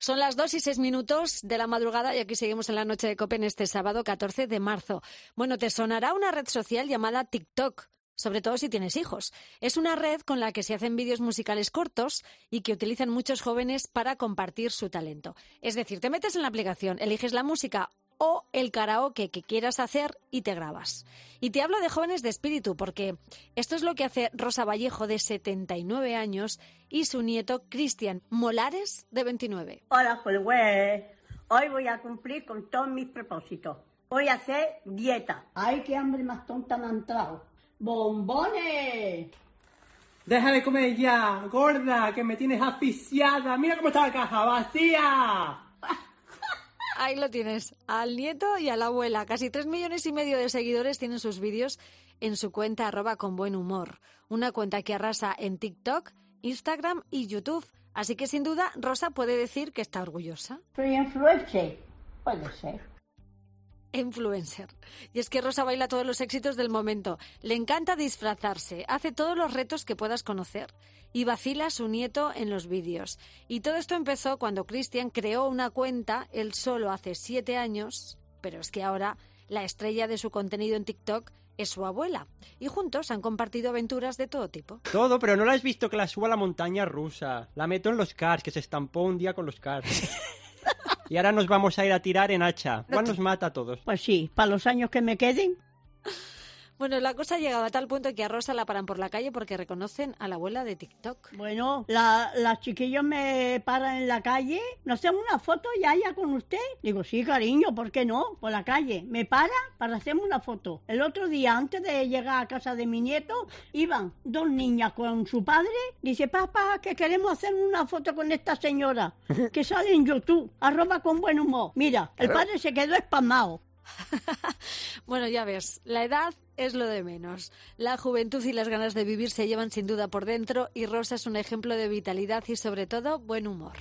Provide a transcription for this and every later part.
Son las 2:06 de la madrugada y aquí seguimos en la noche de COPE en este sábado 14 de marzo. Bueno, te sonará una red social llamada TikTok, sobre todo si tienes hijos. Es una red con la que se hacen vídeos musicales cortos y que utilizan muchos jóvenes para compartir su talento. Es decir, te metes en la aplicación, eliges la música o el karaoke que quieras hacer y te grabas. Y te hablo de jóvenes de espíritu porque esto es lo que hace Rosa Vallejo, de 79 años, y su nieto Cristian Molares, de 29. Hola, pues hoy voy a cumplir con todos mis propósitos. Voy a hacer dieta. ¡Ay, qué hambre más tonta me ha entrado! ¡Bombones! Deja de comer ya, gorda, que me tienes asfixiada. Mira cómo está la caja, vacía. Ahí lo tienes, al nieto y a la abuela. Casi 3,5 millones de seguidores tienen sus vídeos en su cuenta @conbuenhumor. Una cuenta que arrasa en TikTok, Instagram y YouTube. Así que sin duda Rosa puede decir que está orgullosa. Soy influencer. Puede ser. Influencer. Y es que Rosa baila todos los éxitos del momento. Le encanta disfrazarse, hace todos los retos que puedas conocer y vacila a su nieto en los vídeos. Y todo esto empezó cuando Cristian creó una cuenta, él solo hace 7 años, pero es que ahora la estrella de su contenido en TikTok es su abuela. Y juntos han compartido aventuras de todo tipo. Todo, pero no la has visto que la subo a la montaña rusa. La meto en los cars, que se estampó un día con los cars. Y ahora nos vamos a ir a tirar en hacha. ¿Cuál nos mata a todos? Pues sí, para los años que me queden. Bueno, la cosa ha llegado a tal punto que a Rosa la paran por la calle porque reconocen a la abuela de TikTok. Bueno, las chiquillos me paran en la calle. ¿No hacemos una foto ya con usted? Digo, sí, cariño, ¿por qué no? Por la calle. Me paran para hacerme una foto. El otro día, antes de llegar a casa de mi nieto, iban 2 niñas con su padre. Dice, papá, que queremos hacer una foto con esta señora que sale en YouTube, @conbuenhumor. Mira, el padre se quedó espasmado. Bueno, ya ves, la edad es lo de menos. La juventud y las ganas de vivir se llevan sin duda por dentro y Rosa es un ejemplo de vitalidad y sobre todo buen humor.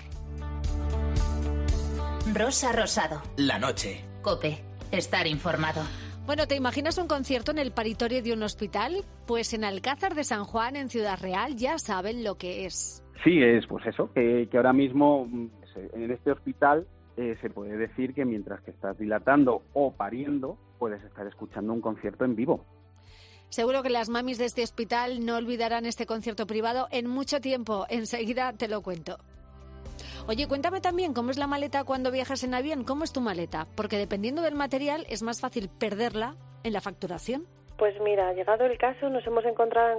Rosa Rosado. La noche. COPE. Estar informado. Bueno, ¿te imaginas un concierto en el paritorio de un hospital? Pues en Alcázar de San Juan, en Ciudad Real, ya saben lo que es. Sí, es pues eso, que ahora mismo en este hospital se puede decir que mientras que estás dilatando o pariendo, puedes estar escuchando un concierto en vivo. Seguro que las mamis de este hospital no olvidarán este concierto privado en mucho tiempo. Enseguida te lo cuento. Oye, cuéntame también cómo es la maleta cuando viajas en avión. ¿Cómo es tu maleta? Porque dependiendo del material es más fácil perderla en la facturación. Pues mira, llegado el caso, nos hemos encontrado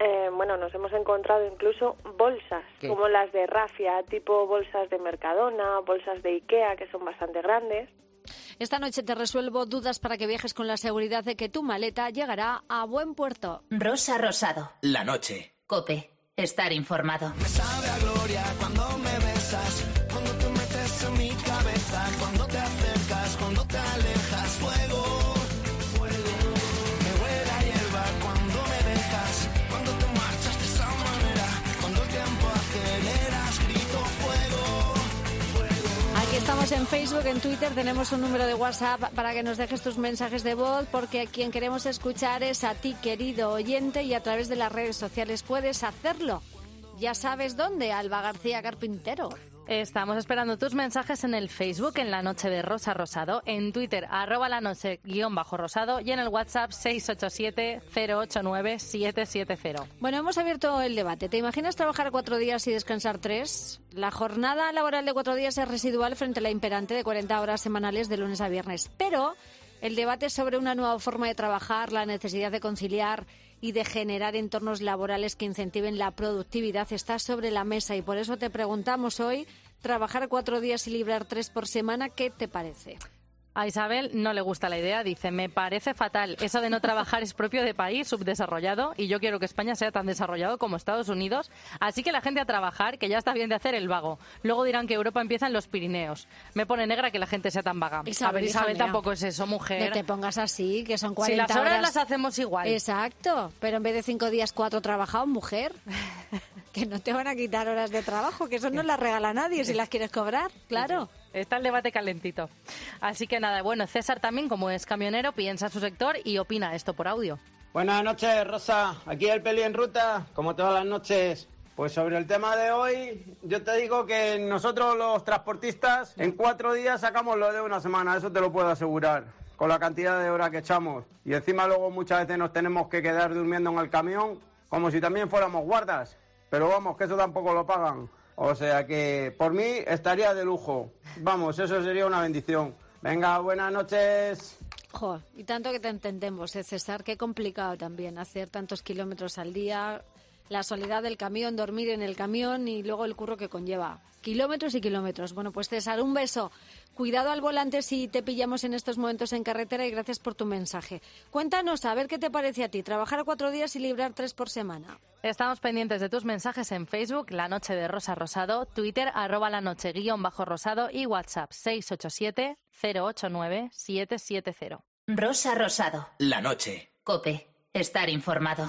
incluso bolsas, ¿qué? Como las de Rafia, tipo bolsas de Mercadona, bolsas de Ikea, que son bastante grandes. Esta noche te resuelvo dudas para que viajes con la seguridad de que tu maleta llegará a buen puerto. Rosa Rosado. La noche. COPE. Estar informado. Me sabe a gloria cuando me besas, cuando te metes en mi cabeza, cuando te acercas, cuando te alejas, fuego. Estamos en Facebook, en Twitter, tenemos un número de WhatsApp para que nos dejes tus mensajes de voz, porque a quien queremos escuchar es a ti, querido oyente, y a través de las redes sociales puedes hacerlo. Ya sabes dónde, Alba García Carpintero. Estamos esperando tus mensajes en el Facebook, en La Noche de Rosa Rosado, en Twitter, @lanoche_rosado y en el WhatsApp 687-089-770. Bueno, hemos abierto el debate. ¿Te imaginas trabajar 4 días y descansar 3? La jornada laboral de 4 días es residual frente a la imperante de 40 horas semanales de lunes a viernes. Pero el debate sobre una nueva forma de trabajar, la necesidad de conciliar y de generar entornos laborales que incentiven la productividad está sobre la mesa y por eso te preguntamos hoy, trabajar 4 días y librar 3 por semana, ¿qué te parece? A Isabel no le gusta la idea, dice, me parece fatal. Eso de no trabajar es propio de país subdesarrollado y yo quiero que España sea tan desarrollado como Estados Unidos. Así que la gente a trabajar, que ya está bien de hacer el vago. Luego dirán que Europa empieza en los Pirineos. Me pone negra que la gente sea tan vaga. Isabel tampoco es eso, mujer. No te pongas así, que son 40 horas. Si las horas las hacemos igual. Exacto, pero en vez de 5 días, 4 trabajados, mujer. Que no te van a quitar horas de trabajo, que eso no las regala nadie si las quieres cobrar, claro. Está el debate calentito. Así que nada, bueno, César también, como es camionero, piensa su sector y opina esto por audio. Buenas noches, Rosa. Aquí el Peli en ruta, como todas las noches. Pues sobre el tema de hoy, yo te digo que nosotros los transportistas en 4 días sacamos lo de una semana, eso te lo puedo asegurar, con la cantidad de horas que echamos. Y encima luego muchas veces nos tenemos que quedar durmiendo en el camión, como si también fuéramos guardas. Pero vamos, que eso tampoco lo pagan. O sea que por mí estaría de lujo. Vamos, eso sería una bendición. Venga, buenas noches. Jo, y tanto que te entendemos, César, qué complicado también hacer tantos kilómetros al día, la soledad del camión, dormir en el camión y luego el curro que conlleva. Kilómetros y kilómetros. Bueno, pues César, un beso. Cuidado al volante si te pillamos en estos momentos en carretera y gracias por tu mensaje. Cuéntanos, a ver qué te parece a ti, trabajar 4 días y librar 3 por semana. Estamos pendientes de tus mensajes en Facebook, La Noche de Rosa Rosado, Twitter, @lanoche_rosado y WhatsApp 687 089 770. Rosa Rosado. La noche. COPE. Estar informado.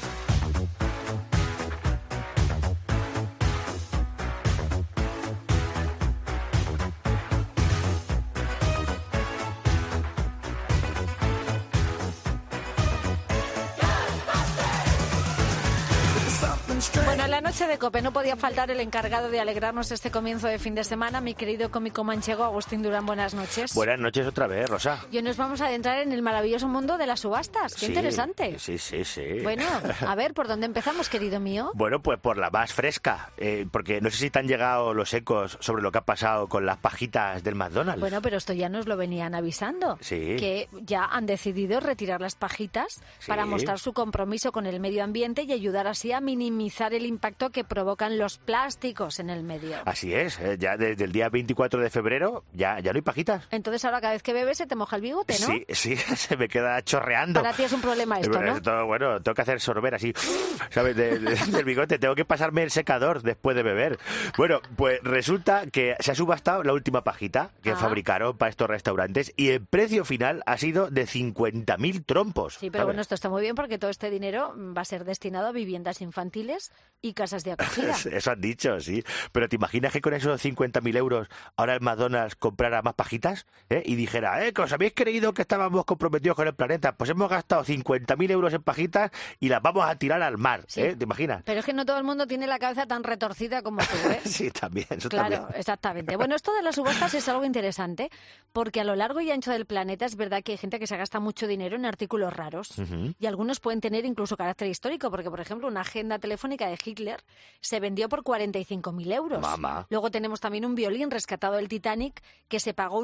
Bueno, en la noche de COPE no podía faltar el encargado de alegrarnos este comienzo de fin de semana, mi querido cómico manchego Agustín Durán. Buenas noches. Buenas noches otra vez, Rosa. Y hoy nos vamos a adentrar en el maravilloso mundo de las subastas. ¡Qué interesante! Sí. Bueno, a ver, ¿por dónde empezamos, querido mío? Bueno, pues por la más fresca, porque no sé si te han llegado los ecos sobre lo que ha pasado con las pajitas del McDonald's. Bueno, pero esto ya nos lo venían avisando. Sí. Que ya han decidido retirar las pajitas para mostrar su compromiso con el medio ambiente y ayudar así a minimizar el impacto que provocan los plásticos en el medio. Así es, ya desde el día 24 de febrero ya no hay pajitas. Entonces ahora cada vez que bebes se te moja el bigote, ¿no? Sí, se me queda chorreando. Para ti es un problema esto, ¿no? Bueno, tengo que hacer sorber así, ¿sabes? Del bigote, tengo que pasarme el secador después de beber. Bueno, pues resulta que se ha subastado la última pajita que fabricaron para estos restaurantes y el precio final ha sido de 50.000 trompos. Sí, pero ¿sabes? bueno, esto está muy bien porque todo este dinero va a ser destinado a viviendas infantiles y casas de acogida. Eso han dicho, sí. Pero ¿te imaginas que con esos 50.000 euros ahora el McDonald's comprara más pajitas? Y dijera, que os habéis creído que estábamos comprometidos con el planeta, pues hemos gastado 50.000 euros en pajitas y las vamos a tirar al mar, sí. ¿Te imaginas? Pero es que no todo el mundo tiene la cabeza tan retorcida como tú, ¿eh? Sí, también, eso claro, también. Exactamente. Bueno, esto de las subastas es algo interesante porque a lo largo y ancho del planeta es verdad que hay gente que se gasta mucho dinero en artículos raros y algunos pueden tener incluso carácter histórico porque, por ejemplo, una agenda telefónica de Hitler se vendió por 45.000 euros. Mamá. Luego tenemos también un violín rescatado del Titanic que se pagó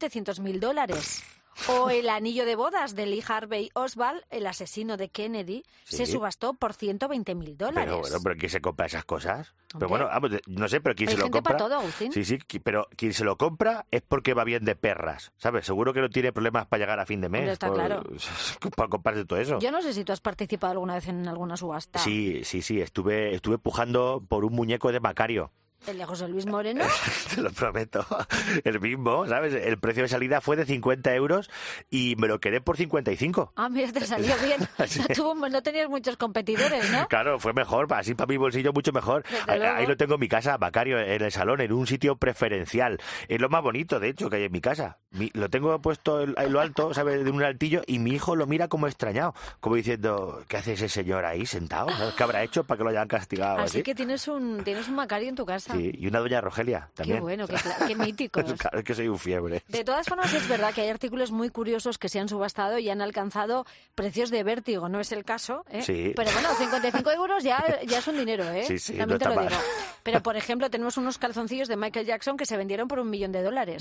$1.700.000. O el anillo de bodas de Lee Harvey Oswald, el asesino de Kennedy, se subastó por $120.000. Pero ¿quién se compra esas cosas? Pero bueno, no sé, pero ¿quién hay se lo gente compra? para todo, Agustín. Sí, pero quien se lo compra es porque va bien de perras, ¿sabes? Seguro que no tiene problemas para llegar a fin de mes. Hombre, está claro. Para comprarse todo eso. Yo no sé si tú has participado alguna vez en alguna subasta. Sí, estuve pujando por un muñeco de Macario. ¿El de José Luis Moreno? Te lo prometo. El mismo, ¿sabes? El precio de salida fue de 50 euros y me lo quedé por 55. Ah, mira, te salió bien. No tenías muchos competidores, ¿no? Claro, fue mejor. Así para mi bolsillo mucho mejor. Ahí lo tengo en mi casa, Macario, en el salón, en un sitio preferencial. Es lo más bonito, de hecho, que hay en mi casa. Lo tengo puesto en lo alto, ¿sabes? De un altillo y mi hijo lo mira como extrañado. Como diciendo, ¿qué hace ese señor ahí sentado? ¿Sabes? ¿Qué habrá hecho para que lo hayan castigado? Así que tienes un Macario en tu casa. Sí, y una doña Rogelia también. Qué bueno, qué míticos. Claro, es que soy un fiebre. De todas formas, es verdad que hay artículos muy curiosos que se han subastado y han alcanzado precios de vértigo. No es el caso, ¿eh? Sí. Pero bueno, 55 euros ya es un dinero, ¿eh? Sí, también no te lo está digo. mal. Pero, por ejemplo, tenemos unos calzoncillos de Michael Jackson que se vendieron por $1 millón.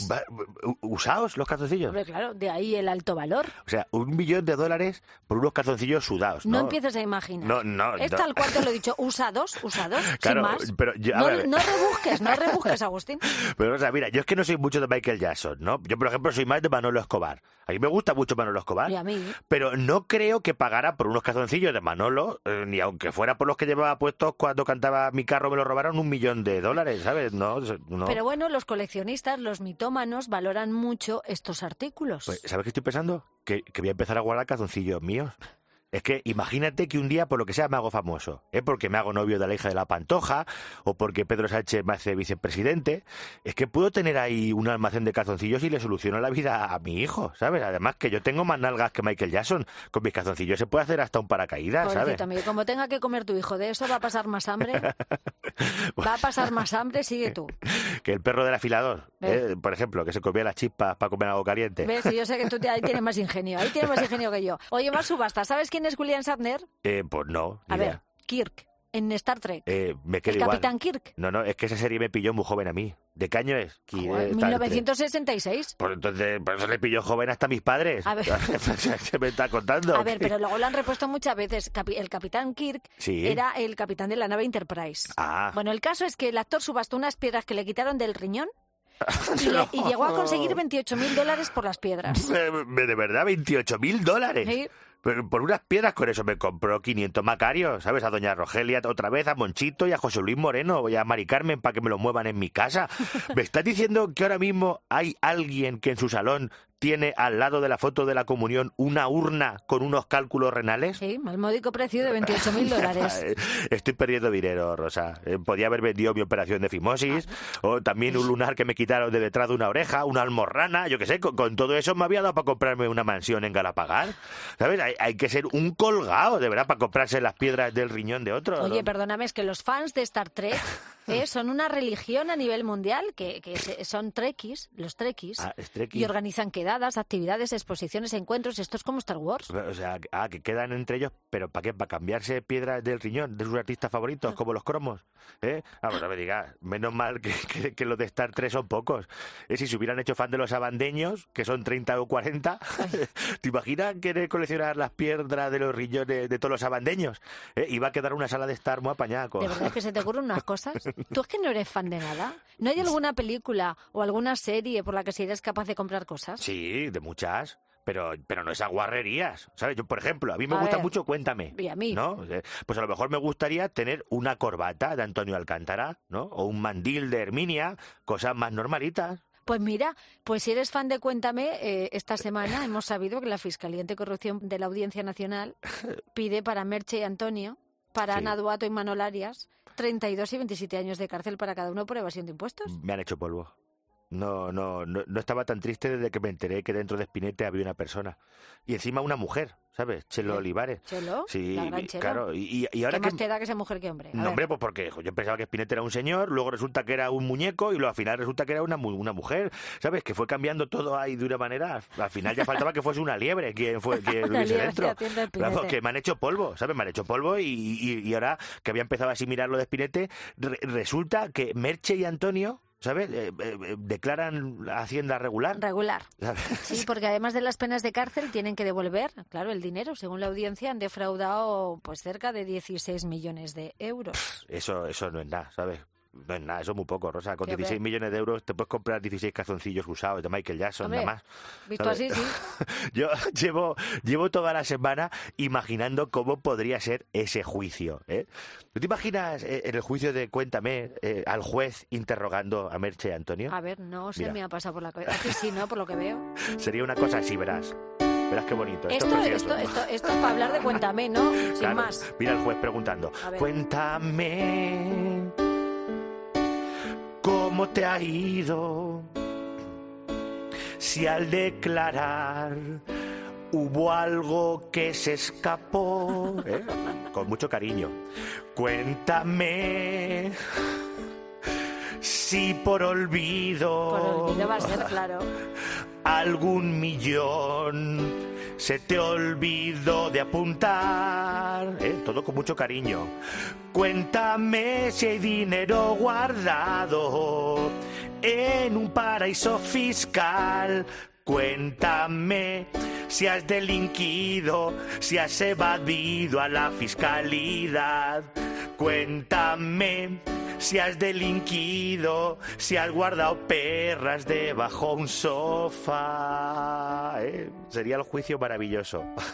¿Usados los calzoncillos? Hombre, claro, de ahí el alto valor. O sea, $1 millón por unos calzoncillos sudados, ¿no? No empieces a imaginar. No. Es tal cual te lo he dicho, usados, claro, sin más. Pero no rebusques, Agustín. Pero, o sea, mira, yo es que no soy mucho de Michael Jackson, ¿no? Yo, por ejemplo, soy más de Manolo Escobar. A mí me gusta mucho Manolo Escobar. Y a mí. Pero no creo que pagara por unos calzoncillos de Manolo, ni aunque fuera por los que llevaba puestos cuando cantaba Mi carro me lo robaron, $1 millón, ¿sabes? No. Pero bueno, los coleccionistas, los mitómanos, valoran mucho estos artículos. Pues, ¿sabes qué estoy pensando? Que voy a empezar a guardar calzoncillos míos. Es que imagínate que un día, por lo que sea, me hago famoso. Porque me hago novio de la hija de la Pantoja, o porque Pedro Sánchez me hace vicepresidente. Es que puedo tener ahí un almacén de calzoncillos y le soluciono la vida a mi hijo, ¿sabes? Además que yo tengo más nalgas que Michael Jackson. Con mis calzoncillos se puede hacer hasta un paracaídas, ¿sabes? Amigo, como tenga que comer tu hijo de eso, va a pasar más hambre. Va a pasar más hambre, sigue tú. Que el perro del afilador, por ejemplo, que se comía las chispas para comer algo caliente. ¿Ves? Yo sé que tú ahí tienes más ingenio. Ahí tienes más ingenio que yo. Oye, más subasta. ¿Sabes quién es William Shatner? Pues no. A ver, Kirk, en Star Trek. Me quedo ¿El igual. Capitán Kirk? No, es que esa serie me pilló muy joven a mí. ¿De qué año es? 1966. Pues entonces, por eso le pilló joven hasta a mis padres. A ver. ¿Qué me está contando? A ver, pero luego lo han repuesto muchas veces. El Capitán Kirk era el capitán de la nave Enterprise. Bueno, el caso es que el actor subastó unas piedras que le quitaron del riñón y llegó a conseguir $28.000 por las piedras. ¿De verdad? ¿$28.000? Sí. Por unas piedras, con eso me compró 500 macarios, ¿sabes? A doña Rogelia otra vez, a Monchito y a José Luis Moreno y a Mari Carmen para que me lo muevan en mi casa. ¿Me estás diciendo que ahora mismo hay alguien que en su salón tiene al lado de la foto de la comunión una urna con unos cálculos renales? Sí, al módico precio de $28.000. Estoy perdiendo dinero, Rosa. Podía haber vendido mi operación de fimosis, o también un lunar que me quitaron de detrás de una oreja, una almorrana, yo qué sé, con todo eso me había dado para comprarme una mansión en Galapagar. ¿Sabes? Hay que ser un colgado, de verdad, para comprarse las piedras del riñón de otro. Oye, perdóname, es que los fans de Star Trek son una religión a nivel mundial, que son trekkies, los trekkies, y organizan quedadas, actividades, exposiciones, encuentros. Esto es como Star Wars. O sea, que quedan entre ellos, pero ¿para qué? ¿Para cambiarse piedras del riñón de sus artistas favoritos, como los cromos? Vamos, no me digas, menos mal que los de Star Trek son pocos. Si se hubieran hecho fan de los abandeños, que son 30 o 40, ¿te imaginas querer coleccionar las piedras de los riñones de todos los abandeños? Iba a quedar una sala de estar muy apañada. ¿De verdad que se te ocurren unas cosas? ¿Tú es que no eres fan de nada? ¿No hay alguna película o alguna serie por la que serías capaz de comprar cosas? Sí, de muchas. Pero no esas guarrerías, ¿sabes? Yo, por ejemplo, a mí me gusta mucho Cuéntame. ¿Y a mí? ¿No? Pues a lo mejor me gustaría tener una corbata de Antonio Alcántara, ¿no? O un mandil de Herminia, cosas más normalitas. Pues mira, pues si eres fan de Cuéntame, esta semana hemos sabido que la Fiscalía Anticorrupción de la Audiencia Nacional pide para Merche y Antonio, para Ana Duato y Manol Arias, 32 y 27 años de cárcel para cada uno por evasión de impuestos. Me han hecho polvo. No estaba tan triste desde que me enteré que dentro de Spinetta había una persona. Y encima una mujer, ¿sabes? Chelo Olivares. ¿Chelo? Sí, la gran Chelo. Claro. Y ahora ¿Qué más te da que sea mujer que hombre? No, hombre, pues porque yo pensaba que Spinetta era un señor, luego resulta que era un muñeco y luego al final resulta que era una mujer, ¿sabes? Que fue cambiando todo ahí de una manera. Al final ya faltaba que fuese una liebre quien hubiese dentro. Vamos, que me han hecho polvo, ¿sabes? Me han hecho polvo y ahora que había empezado así a mirar lo de Spinetta, resulta que Merche y Antonio, ¿sabes? Declaran Hacienda regular. Regular. Sí, porque además de las penas de cárcel tienen que devolver, claro, el dinero. Según la audiencia han defraudado pues cerca de 16 millones de euros. Eso no es nada, ¿sabes? No es nada, eso es muy poco, Rosa. Con 16 millones de euros te puedes comprar 16 calzoncillos usados de Michael Jackson, hombre, nada más. Visto ¿sabes? así, sí. Yo llevo toda la semana imaginando cómo podría ser ese juicio, ¿eh? ¿Tú te imaginas en el juicio de Cuéntame al juez interrogando a Merche y Antonio? A ver, no se Mira. me ha pasado por la cabeza. Aquí sí, ¿no? Por lo que veo. Sería una cosa así, verás. Verás qué bonito. Esto es es para hablar de Cuéntame, ¿no? Sin claro, más. Mira el juez preguntando. Cuéntame cómo te ha ido, si al declarar hubo algo que se escapó, con mucho cariño. Cuéntame si por olvido, va a ser, claro, algún millón se te olvidó de apuntar, todo con mucho cariño. Cuéntame si hay dinero guardado en un paraíso fiscal. Cuéntame si has delinquido, si has evadido a la fiscalidad. Cuéntame si has delinquido, si has guardado perras debajo un sofá. Sería el juicio maravilloso.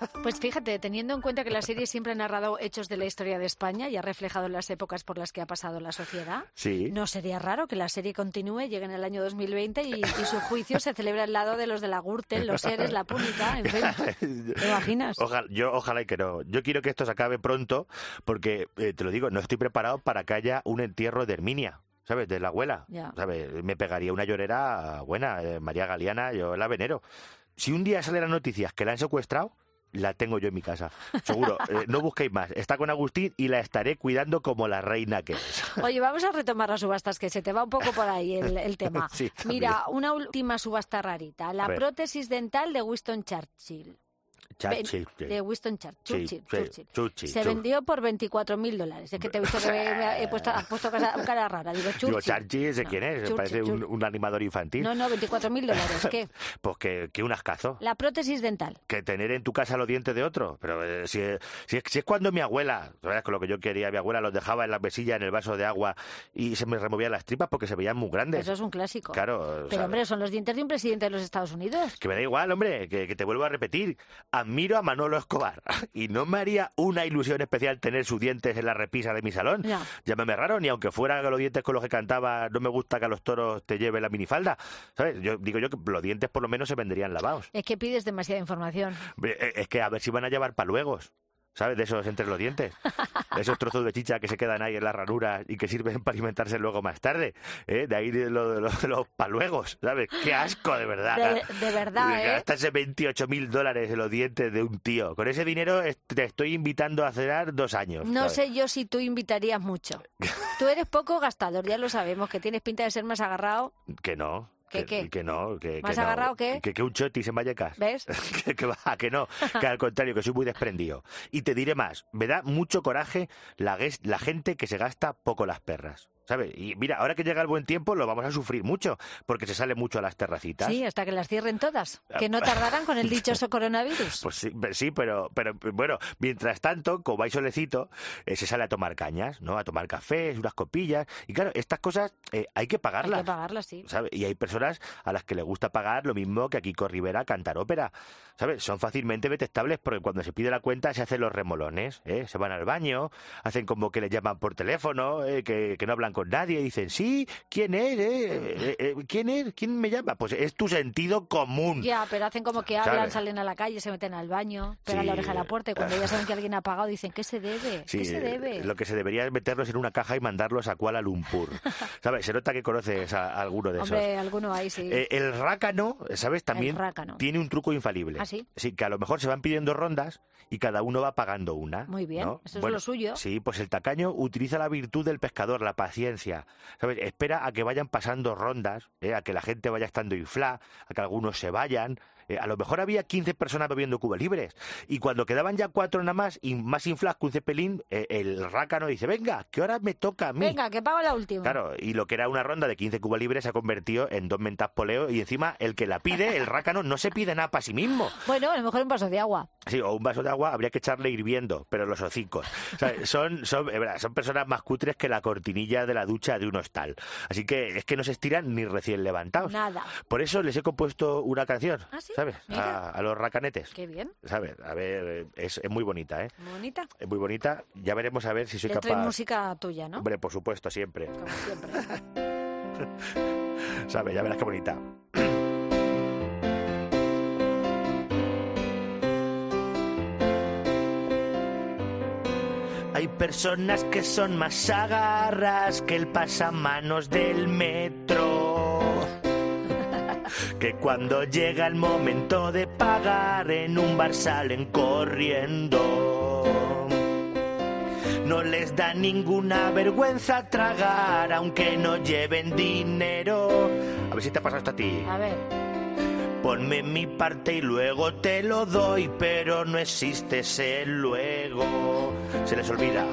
Pues fíjate, teniendo en cuenta que la serie siempre ha narrado hechos de la historia de España y ha reflejado las épocas por las que ha pasado la sociedad, Sí. no sería raro que la serie continúe, llegue en el año 2020 y su juicio se celebra al lado de los de la Gürtel, los Eres, la Púnica, en fin. ¿Te imaginas? Ojalá y que no. Yo quiero que esto se acabe pronto porque, te lo digo, no estoy preparado para que haya un entierro de Herminia. ¿Sabes? De la abuela. Ya. ¿Sabes? Me pegaría una llorera buena. María Galeana, yo la venero. Si un día salen las noticias que la han secuestrado, la tengo yo en mi casa. Seguro. No busquéis más. Está con Agustín y la estaré cuidando como la reina que es. Oye, vamos a retomar las subastas, que se te va un poco por ahí el tema. Sí, también. Mira, una última subasta rarita. La A ver. prótesis dental de Winston Churchill. Churchill. De Winston Churchill. Sí, Churchill. Se vendió por $24.000. Es que te he visto que he puesto cara rara. Digo, Churchill. Digo, Churchill, ¿sé quién es? Churchill, Parece Churchill. un animador infantil. No, $24.000. ¿Qué? Pues que un ascazo. La prótesis dental. Que tener en tu casa los dientes de otro. Pero si es cuando mi abuela, ¿sabes? Con lo que yo quería, mi abuela los dejaba en la mesilla, en el vaso de agua y se me removían las tripas porque se veían muy grandes. Eso es un clásico. Claro. Pero, hombre, son los dientes de un presidente de los Estados Unidos. Que me da igual, hombre, que te vuelvo a repetir. Admiro a Manolo Escobar y no me haría una ilusión especial tener sus dientes en la repisa de mi salón. Ya. Llámame raro, ni aunque fueran los dientes con los que cantaba no me gusta que a los toros te lleve la minifalda. ¿Sabes? Yo digo que los dientes por lo menos se vendrían lavados. Es que pides demasiada información. Es que a ver si van a llevar paluegos. ¿Sabes? De esos entre los dientes. Esos trozos de chicha que se quedan ahí en las ranuras y que sirven para alimentarse luego más tarde. De ahí de los paluegos. ¿Sabes? ¡Qué asco, de verdad! De verdad, ¿eh? Gastarse $28.000 en los dientes de un tío. Con ese dinero te estoy invitando a cenar 2 años. No ¿sabes? sé yo si tú invitarías mucho. Tú eres poco gastador, ya lo sabemos, que tienes pinta de ser más agarrado. Que no. ¿Qué? Que no. ¿Más que no. agarrado qué? Que un chotis en Vallecas. ¿Ves? que va, que no. Que al contrario, que soy muy desprendido. Y te diré más. Me da mucho coraje la gente que se gasta poco las perras. ¿Sabes? Y mira, ahora que llega el buen tiempo lo vamos a sufrir mucho, porque se sale mucho a las terracitas. Sí, hasta que las cierren todas. Que no tardarán con el dichoso coronavirus. Pues sí, pero bueno, mientras tanto, como hay solecito, se sale a tomar cañas, ¿no? A tomar cafés, unas copillas. Y claro, estas cosas hay que pagarlas. Hay que pagarlas, sí. ¿Sabes? Y hay personas a las que les gusta pagar lo mismo que a Kiko Rivera cantar ópera. ¿Sabes? Son fácilmente detectables porque cuando se pide la cuenta se hacen los remolones, se van al baño, hacen como que les llaman por teléfono, que no hablan con nadie y dicen, sí, ¿quién es? ¿Quién es? ¿Quién me llama? Pues es tu sentido común. Ya, pero hacen como que hablan, ¿sabes? salen a la calle, se meten al baño, pegan la oreja a la puerta y cuando ya saben que alguien ha pagado dicen, ¿qué se debe? Sí, ¿Qué se debe? Lo que se debería es meterlos en una caja y mandarlos a Kuala Lumpur. ¿Sabes? Se nota que conoces a alguno de esos. Hombre, alguno hay, sí. El rácano, ¿sabes? También tiene un truco infalible. ¿Ah, sí? Sí, que a lo mejor se van pidiendo rondas y cada uno va pagando una. Muy bien, ¿no? eso es lo suyo. Sí, pues el tacaño utiliza la virtud del pescador, la paciencia. ¿Sabes? Espera a que vayan pasando rondas, a que la gente vaya estando inflada, a que algunos se vayan. A lo mejor había 15 personas bebiendo Cuba Libres y cuando quedaban ya 4 nada más y más infladas que un cepelín, el rácano dice, venga, que ahora me toca a mí. Venga, que pago la última. Claro, y lo que era una ronda de 15 Cuba Libres se ha convertido en 2 mentas poleo y encima el que la pide, el rácano, no se pide nada para sí mismo. Bueno, a lo mejor un vaso de agua. Sí, o un vaso de agua habría que echarle hirviendo, pero los hocicos. O sea, son personas más cutres que la cortinilla de la ducha de un hostal. Así que es que no se estiran ni recién levantados. Nada. Por eso les he compuesto una canción, ¿Ah, sí? ¿sabes? Mira. A los racanetes. Qué bien. ¿Sabes? A ver, es muy bonita, ¿eh? Muy bonita. Es muy bonita. Ya veremos a ver si soy Le capaz... traes música tuya, ¿no? Hombre, por supuesto, siempre. Como siempre. ¿Sabes? Ya verás qué bonita. Hay personas que son más agarras que el pasamanos del metro, que cuando llega el momento de pagar en un bar salen corriendo. No les da ninguna vergüenza tragar aunque no lleven dinero. A ver si te ha pasado esto a ti. A ver. Ponme mi parte y luego te lo doy, pero no existe ese luego. Se les olvida.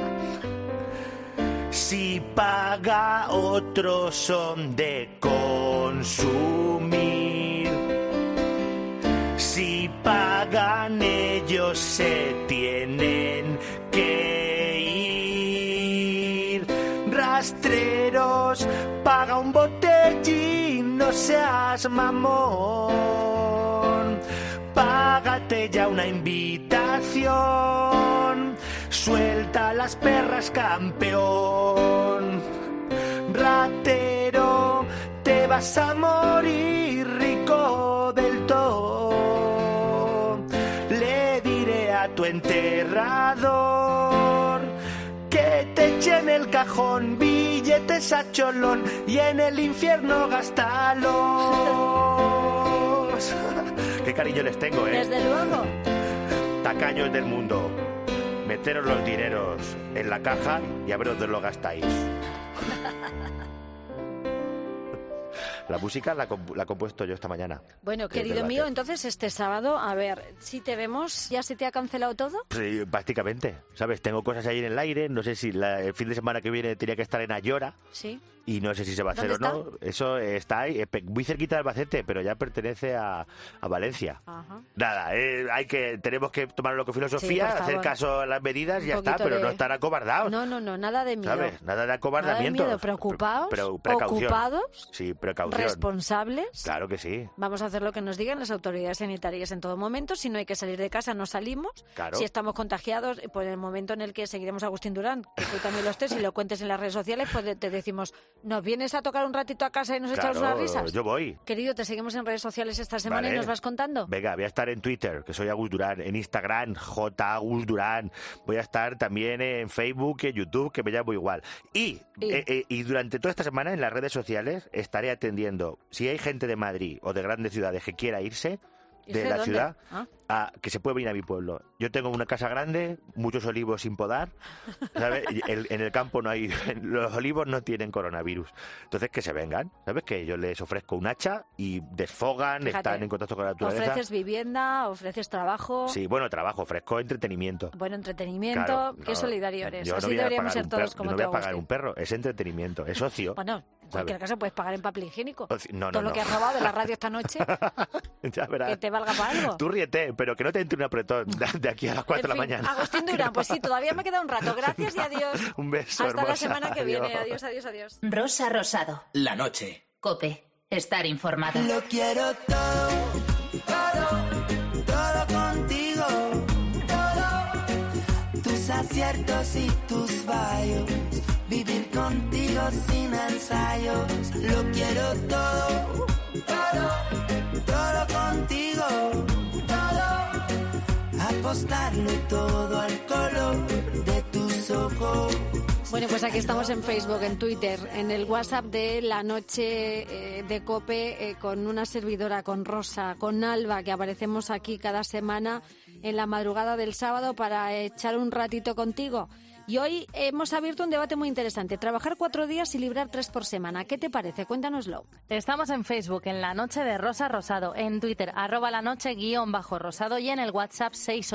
Si paga otros son de consumir. Si pagan ellos se tienen que ir. Rastreros, paga un botellín, no seas mamón. Paga date ya una invitación. Suelta las perras, campeón. Ratero, te vas a morir rico del todo. Le diré a tu enterrador que te eche en el cajón billetes a cholón y en el infierno gástalos. Qué cariño les tengo, ¿eh? Desde luego. Tacaños del mundo, meteros los dineros en la caja y a ver dónde lo gastáis. La música la he compuesto yo esta mañana. Bueno, querido mío, entonces este sábado, a ver, si te vemos, ¿ya se te ha cancelado todo? Sí, prácticamente, ¿sabes? Tengo cosas ahí en el aire, no sé si el fin de semana que viene tenía que estar en Ayora. Sí. Y no sé si se va a hacer o no. Eso está ahí, muy cerquita de Albacete, pero ya pertenece a Valencia. Ajá. Nada, tenemos que tomarlo con filosofía, sí, hacer caso a las medidas y ya está, pero no estar acobardados. No, nada de miedo. ¿Sabes? Nada de acobardamiento. Nada de miedo, preocupados, precaución. ocupados, sí, precaución. responsables. Claro que sí. Vamos a hacer lo que nos digan las autoridades sanitarias en todo momento. Si no hay que salir de casa, no salimos. Claro. Si estamos contagiados, pues en el momento en el que seguiremos a Agustín Durán, que tú también lo estés y lo cuentes en las redes sociales, pues te decimos, ¿nos vienes a tocar un ratito a casa y nos echamos unas risas? Yo voy. Querido, te seguimos en redes sociales esta semana Vale. y nos vas contando. Venga, voy a estar en Twitter, que soy Agus Durán, en Instagram, J. Agus Durán. Voy a estar también en Facebook y en YouTube, que me llamo igual. Y durante toda esta semana en las redes sociales estaré atendiendo, si hay gente de Madrid o de grandes ciudades que quiera irse de la ciudad, que se puede venir a mi pueblo. Yo tengo una casa grande, muchos olivos sin podar, ¿sabes? En el campo no hay, los olivos no tienen coronavirus. Entonces que se vengan, ¿sabes? Que yo les ofrezco un hacha y desfogan, Fíjate, están en contacto con la naturaleza. Ofreces vivienda, ofreces trabajo. Sí, bueno, trabajo, ofrezco entretenimiento. Bueno, entretenimiento, Claro, qué solidario eres. Yo Así no voy a deberíamos pagar ser todos como no tú, voy a pagar Agustín. un perro, es entretenimiento, es ocio. Bueno, en cualquier caso puedes pagar en papel higiénico. No, Todo lo que has robado de la radio esta noche, ya verás. que te valga para algo. Tú ríete, pero que no te entre un apretón de aquí a las 4 de la En fin, mañana. Agustín Durán, pues sí, todavía me queda un rato. Gracias y adiós. Un beso, Hasta la hermosa. semana que viene. Adiós. Adiós, adiós, adiós. Rosa Rosado. La noche. Cope. Estar informado. Lo quiero todo, todo contigo. Todo. Tus aciertos y tus fallos. Vivir contigo sin ensayos. Lo quiero todo, todo contigo. Todo. Apostarlo todo al color de tus ojos. Bueno, pues aquí estamos en Facebook, en Twitter, en el WhatsApp de La Noche de COPE, con una servidora, con Rosa, con Alba, que aparecemos aquí cada semana en la madrugada del sábado para echar un ratito contigo. Y hoy hemos abierto un debate muy interesante. Trabajar 4 días y librar 3 por semana. ¿Qué te parece? Cuéntanoslo. Estamos en Facebook, en La Noche de Rosa Rosado, en Twitter, @lanoche_rosado y en el WhatsApp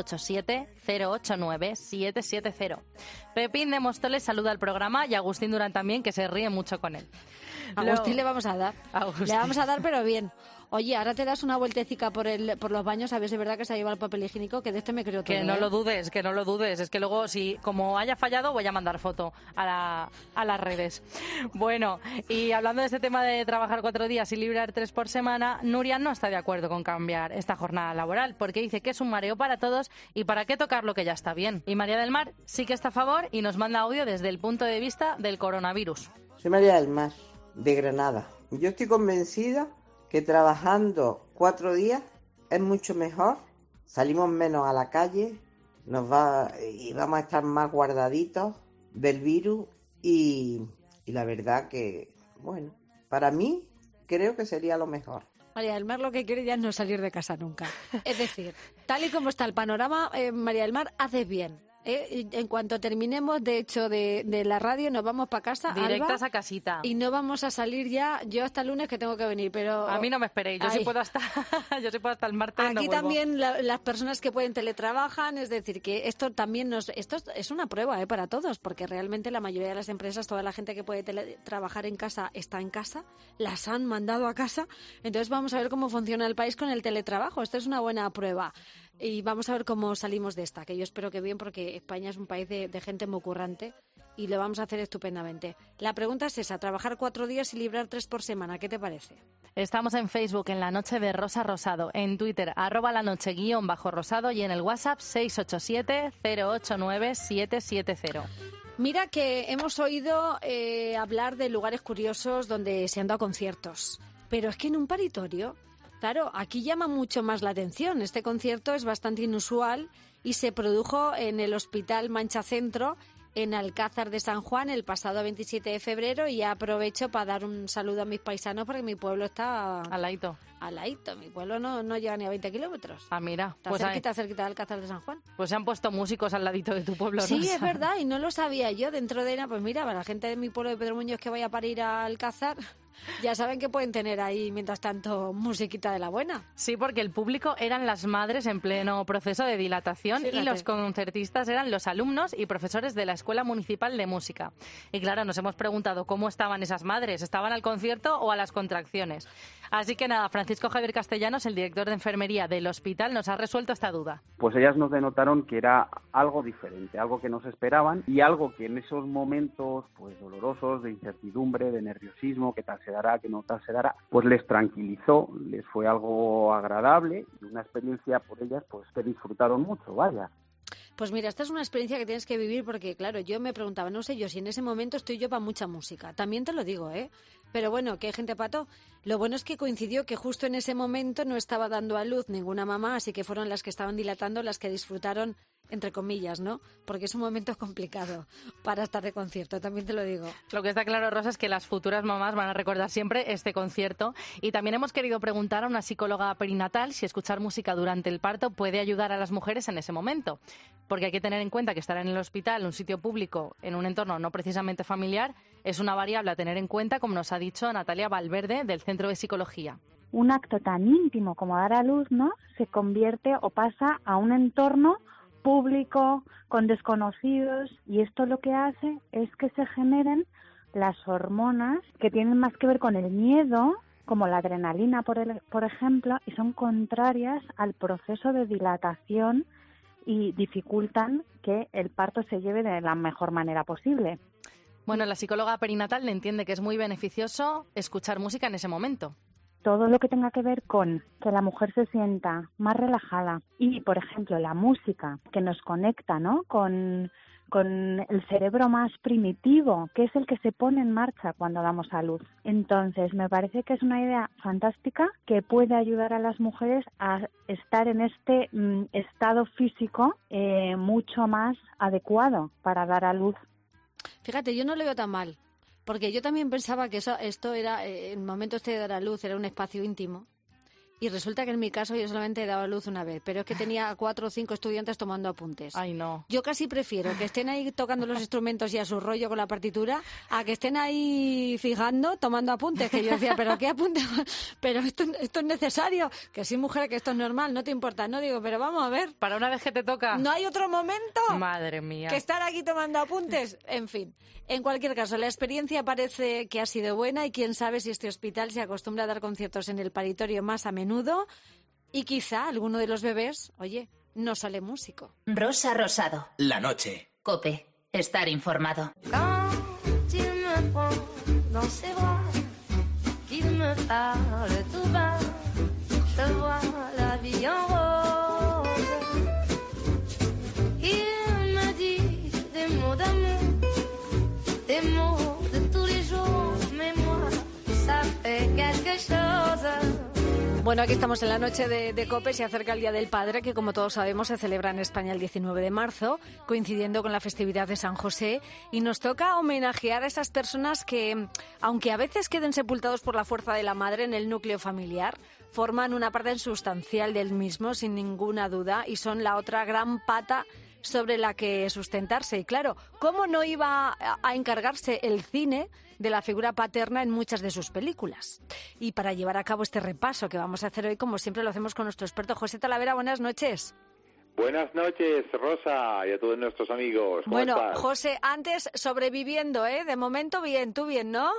687-089-770. Pepín de Móstoles saluda al programa y Agustín Durán también, que se ríe mucho con él. A Agustín le vamos a dar. Agustín. Le vamos a dar, pero bien. Oye, ahora te das una vueltecica por los baños a ver si es verdad que se ha llevado el papel higiénico, que de este me creo todo. Que no lo dudes, que no lo dudes. Es que luego, si como haya fallado, voy a mandar foto a las redes. Bueno, y hablando de este tema de trabajar 4 días y librar 3 por semana, Nuria no está de acuerdo con cambiar esta jornada laboral, porque dice que es un mareo para todos y para qué tocar lo que ya está bien. Y María del Mar sí que está a favor y nos manda audio desde el punto de vista del coronavirus. Soy María del Mar, de Granada. Yo estoy convencida que trabajando 4 días es mucho mejor, salimos menos a la calle, y vamos a estar más guardaditos del virus y la verdad que, bueno, para mí creo que sería lo mejor. María del Mar lo que quiere ya es no salir de casa nunca. Es decir, tal y como está el panorama, María del Mar hace bien. En cuanto terminemos, de hecho, de la radio, nos vamos para casa. Directas Alba, a casita. Y no vamos a salir ya. Yo hasta el lunes que tengo que venir, pero... A mí no me esperéis. Yo sí puedo hasta el martes. Aquí no vuelvo. también las personas que pueden teletrabajan, es decir, que esto también esto es una prueba para todos, porque realmente la mayoría de las empresas, toda la gente que puede teletrabajar en casa está en casa, las han mandado a casa. Entonces vamos a ver cómo funciona el país con el teletrabajo. Esto es una buena prueba. Y vamos a ver cómo salimos de esta, que yo espero que bien, porque España es un país de gente muy currante y lo vamos a hacer estupendamente. La pregunta es esa, trabajar 4 días y librar 3 por semana, ¿qué te parece? Estamos en Facebook, en La Noche de Rosa Rosado, en Twitter, @lanoche_rosado y en el WhatsApp 687-089-770. Mira que hemos oído hablar de lugares curiosos donde se han dado conciertos, pero es que en un paritorio, claro, aquí llama mucho más la atención. Este concierto es bastante inusual y se produjo en el Hospital Mancha Centro, en Alcázar de San Juan, el pasado 27 de febrero, y aprovecho para dar un saludo a mis paisanos porque mi pueblo está... Al ladito. Al ladito, mi pueblo no llega ni a 20 kilómetros. Ah, mira. Está cerquita de Alcázar de San Juan. Pues se han puesto músicos al ladito de tu pueblo, Sí, Rosa. es verdad, y no lo sabía yo. Dentro de pues mira, para la gente de mi pueblo de Pedro Muñoz que vaya para ir a Alcázar, ya saben que pueden tener ahí, mientras tanto, musiquita de la buena. Sí, porque el público eran las madres en pleno proceso de dilatación. Fíjate. Y los concertistas eran los alumnos y profesores de la Escuela Municipal de Música. Y claro, nos hemos preguntado cómo estaban esas madres. ¿Estaban al concierto o a las contracciones? Así que nada, Francisco Javier Castellanos, el director de enfermería del hospital, nos ha resuelto esta duda. Pues ellas nos denotaron que era algo diferente, algo que no se esperaban y algo que en esos momentos pues dolorosos, de incertidumbre, de nerviosismo, que tal se dará, que no tal se dará, pues les tranquilizó, les fue algo agradable y una experiencia por ellas pues que disfrutaron mucho, vaya. Pues mira, esta es una experiencia que tienes que vivir porque, claro, yo me preguntaba, no sé yo si en ese momento estoy yo para mucha música. También te lo digo, ¿eh? Pero bueno, que hay gente pato. Lo bueno es que coincidió que justo en ese momento no estaba dando a luz ninguna mamá, así que fueron las que estaban dilatando las que disfrutaron, entre comillas, ¿no? Porque es un momento complicado para estar de concierto, también te lo digo. Lo que está claro, Rosa, es que las futuras mamás van a recordar siempre este concierto. Y también hemos querido preguntar a una psicóloga perinatal si escuchar música durante el parto puede ayudar a las mujeres en ese momento. Porque hay que tener en cuenta que estar en el hospital, un sitio público, en un entorno no precisamente familiar, es una variable a tener en cuenta, como nos ha dicho Natalia Valverde, del Centro de Psicología. Un acto tan íntimo como dar a luz, ¿no?, se convierte o pasa a un entorno público, con desconocidos, y esto lo que hace es que se generen las hormonas que tienen más que ver con el miedo, como la adrenalina, por ejemplo, y son contrarias al proceso de dilatación y dificultan que el parto se lleve de la mejor manera posible. Bueno, la psicóloga perinatal le entiende que es muy beneficioso escuchar música en ese momento. Todo lo que tenga que ver con que la mujer se sienta más relajada y, por ejemplo, la música que nos conecta, ¿no?, con el cerebro más primitivo, que es el que se pone en marcha cuando damos a luz. Entonces, me parece que es una idea fantástica que puede ayudar a las mujeres a estar en este estado físico mucho más adecuado para dar a luz. Fíjate, yo no lo veo tan mal, porque yo también pensaba que esto era, el momento este de dar a luz era un espacio íntimo. Y resulta que en mi caso yo solamente he dado a luz una vez, pero es que tenía 4 o 5 estudiantes tomando apuntes. Ay, no. Yo casi prefiero que estén ahí tocando los instrumentos y a su rollo con la partitura, a que estén ahí fijando, tomando apuntes, que yo decía, pero ¿qué apuntes? Pero esto es necesario. Que sí, mujer, que esto es normal, no te importa. No digo, pero vamos a ver. Para una vez que te toca. ¿No hay otro momento? Madre mía. Que estar aquí tomando apuntes. En fin, en cualquier caso, la experiencia parece que ha sido buena y quién sabe si este hospital se acostumbra a dar conciertos en el paritorio más a menudo y quizá alguno de los bebés, oye, no sale músico. Rosa Rosado. La noche. COPE. Estar informado. Bueno, aquí estamos en la noche de COPE, se acerca el Día del Padre, que como todos sabemos se celebra en España el 19 de marzo, coincidiendo con la festividad de San José, y nos toca homenajear a esas personas que, aunque a veces queden sepultados por la fuerza de la madre en el núcleo familiar, forman una parte sustancial del mismo, sin ninguna duda, y son la otra gran pata sobre la que sustentarse. Y claro, ¿cómo no iba a encargarse el cine de la figura paterna en muchas de sus películas? Y para llevar a cabo este repaso que vamos a hacer hoy, como siempre lo hacemos con nuestro experto José Talavera, buenas noches. Buenas noches, Rosa, y a todos nuestros amigos. ¿Cómo bueno, estás? José, antes sobreviviendo, ¿eh? De momento bien, tú bien, ¿no?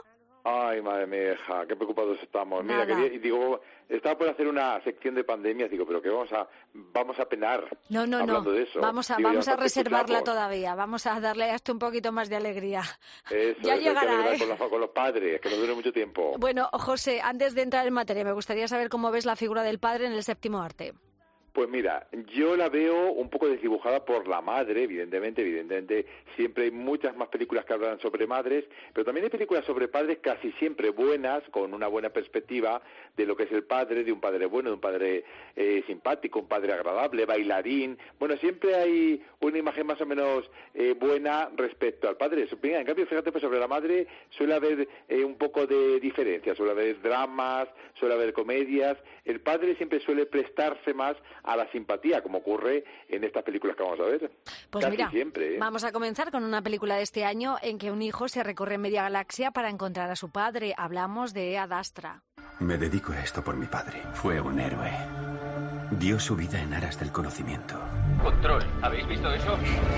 Ay, madre mía, qué preocupados estamos. Mira, estaba por hacer una sección de pandemias, digo, pero que vamos a penar. No. Hablando de eso. Vamos a reservarla todavía. Vamos a darle a esto un poquito más de alegría. Eso, ya llegará, con los padres, que no dure mucho tiempo. Bueno, José, antes de entrar en materia, me gustaría saber cómo ves la figura del padre en el séptimo arte. Pues mira, yo la veo un poco desdibujada por la madre, evidentemente siempre hay muchas más películas que hablan sobre madres, pero también hay películas sobre padres casi siempre buenas, con una buena perspectiva de lo que es el padre, de un padre bueno, de un padre simpático, un padre agradable, bailarín. Bueno, siempre hay una imagen más o menos buena respecto al padre. En cambio, fíjate, pues sobre la madre suele haber un poco de diferencia, suele haber dramas, suele haber comedias. El padre siempre suele prestarse más a la simpatía, como ocurre en estas películas que vamos a ver. Pues casi mira, siempre, vamos a comenzar con una película de este año en que un hijo se recorre media galaxia para encontrar a su padre. Hablamos de Ad Astra. Me dedico a esto por mi padre. Fue un héroe. Dio su vida en aras del conocimiento. Control, ¿habéis visto eso?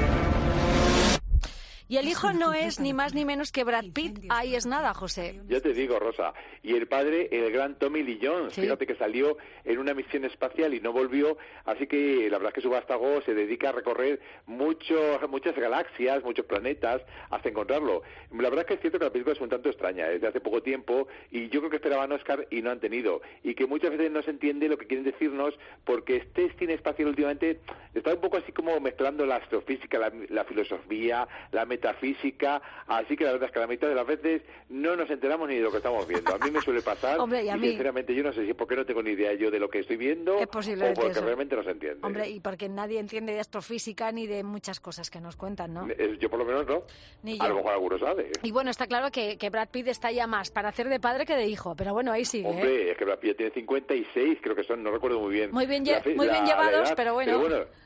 Y el hijo no es ni más ni menos que Brad Pitt. Ahí es nada, José. Ya te digo, Rosa. Y el padre, el gran Tommy Lee Jones. Sí. Fíjate que salió en una misión espacial y no volvió. Así que la verdad es que su vástago se dedica a recorrer muchas galaxias, muchos planetas, hasta encontrarlo. La verdad es que es cierto que la película es un tanto extraña, desde hace poco tiempo, y yo creo que esperaban Oscar y no han tenido. Y que muchas veces no se entiende lo que quieren decirnos, porque este cine espacial últimamente está un poco así como mezclando la astrofísica, la filosofía, la metafísica, así que la verdad es que la mitad de las veces no nos enteramos ni de lo que estamos viendo. A mí me suele pasar. Hombre, y sinceramente yo no sé si es porque no tengo ni idea yo de lo que estoy viendo o porque realmente no se entiende. Hombre, y porque nadie entiende de astrofísica ni de muchas cosas que nos cuentan, ¿no? Yo por lo menos no. Ni yo. A lo mejor alguno sabe. Y bueno, está claro que Brad Pitt está ya más para hacer de padre que de hijo, pero bueno, ahí sigue. Hombre, es que Brad Pitt tiene 56, creo que son, no recuerdo muy bien. Muy bien llevados, pero bueno.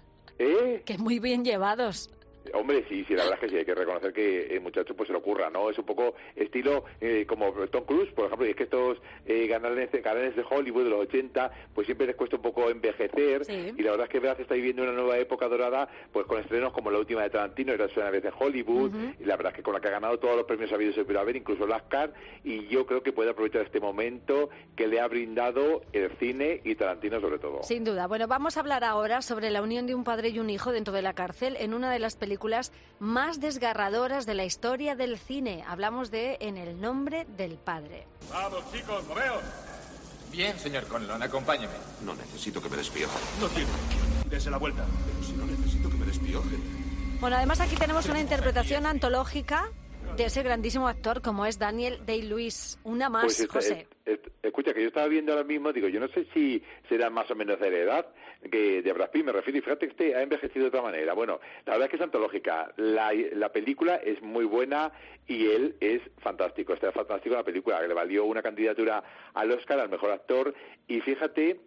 Que muy bien llevados. Hombre, sí, la verdad es que sí, hay que reconocer que el muchacho pues se le ocurra, ¿no? Es un poco estilo como Tom Cruise, por ejemplo, y es que estos canales de Hollywood de los 80, pues siempre les cuesta un poco envejecer, sí. Y la verdad es que Brad está viviendo una nueva época dorada, pues con estrenos como la última de Tarantino, Era una vez en Hollywood, y la verdad es que con la que ha ganado todos los premios habidos y por haber, incluso el Oscar, y yo creo que puede aprovechar este momento que le ha brindado el cine y Tarantino sobre todo. Sin duda. Bueno, vamos a hablar ahora sobre la unión de un padre y un hijo dentro de la cárcel en una de las películas más desgarradoras de la historia del cine. Hablamos de En el nombre del padre. ¡Vamos, chicos, moveos! Bien, señor Conlon, acompáñeme. No necesito que me despiojen. No tiene. Dese la vuelta. Pero si no necesito que me despiojen. Bueno, además aquí tenemos una interpretación antológica de ese grandísimo actor como es Daniel Day-Lewis. Una más, pues José. Escucha, que yo estaba viendo ahora mismo, digo, yo no sé si será más o menos de la edad que de Brad Pitt, me refiero, y fíjate que ha envejecido de otra manera. Bueno, la verdad es que es antológica, la película es muy buena y él es fantástico, está fantástico en la película, que le valió una candidatura al Oscar, al mejor actor, y fíjate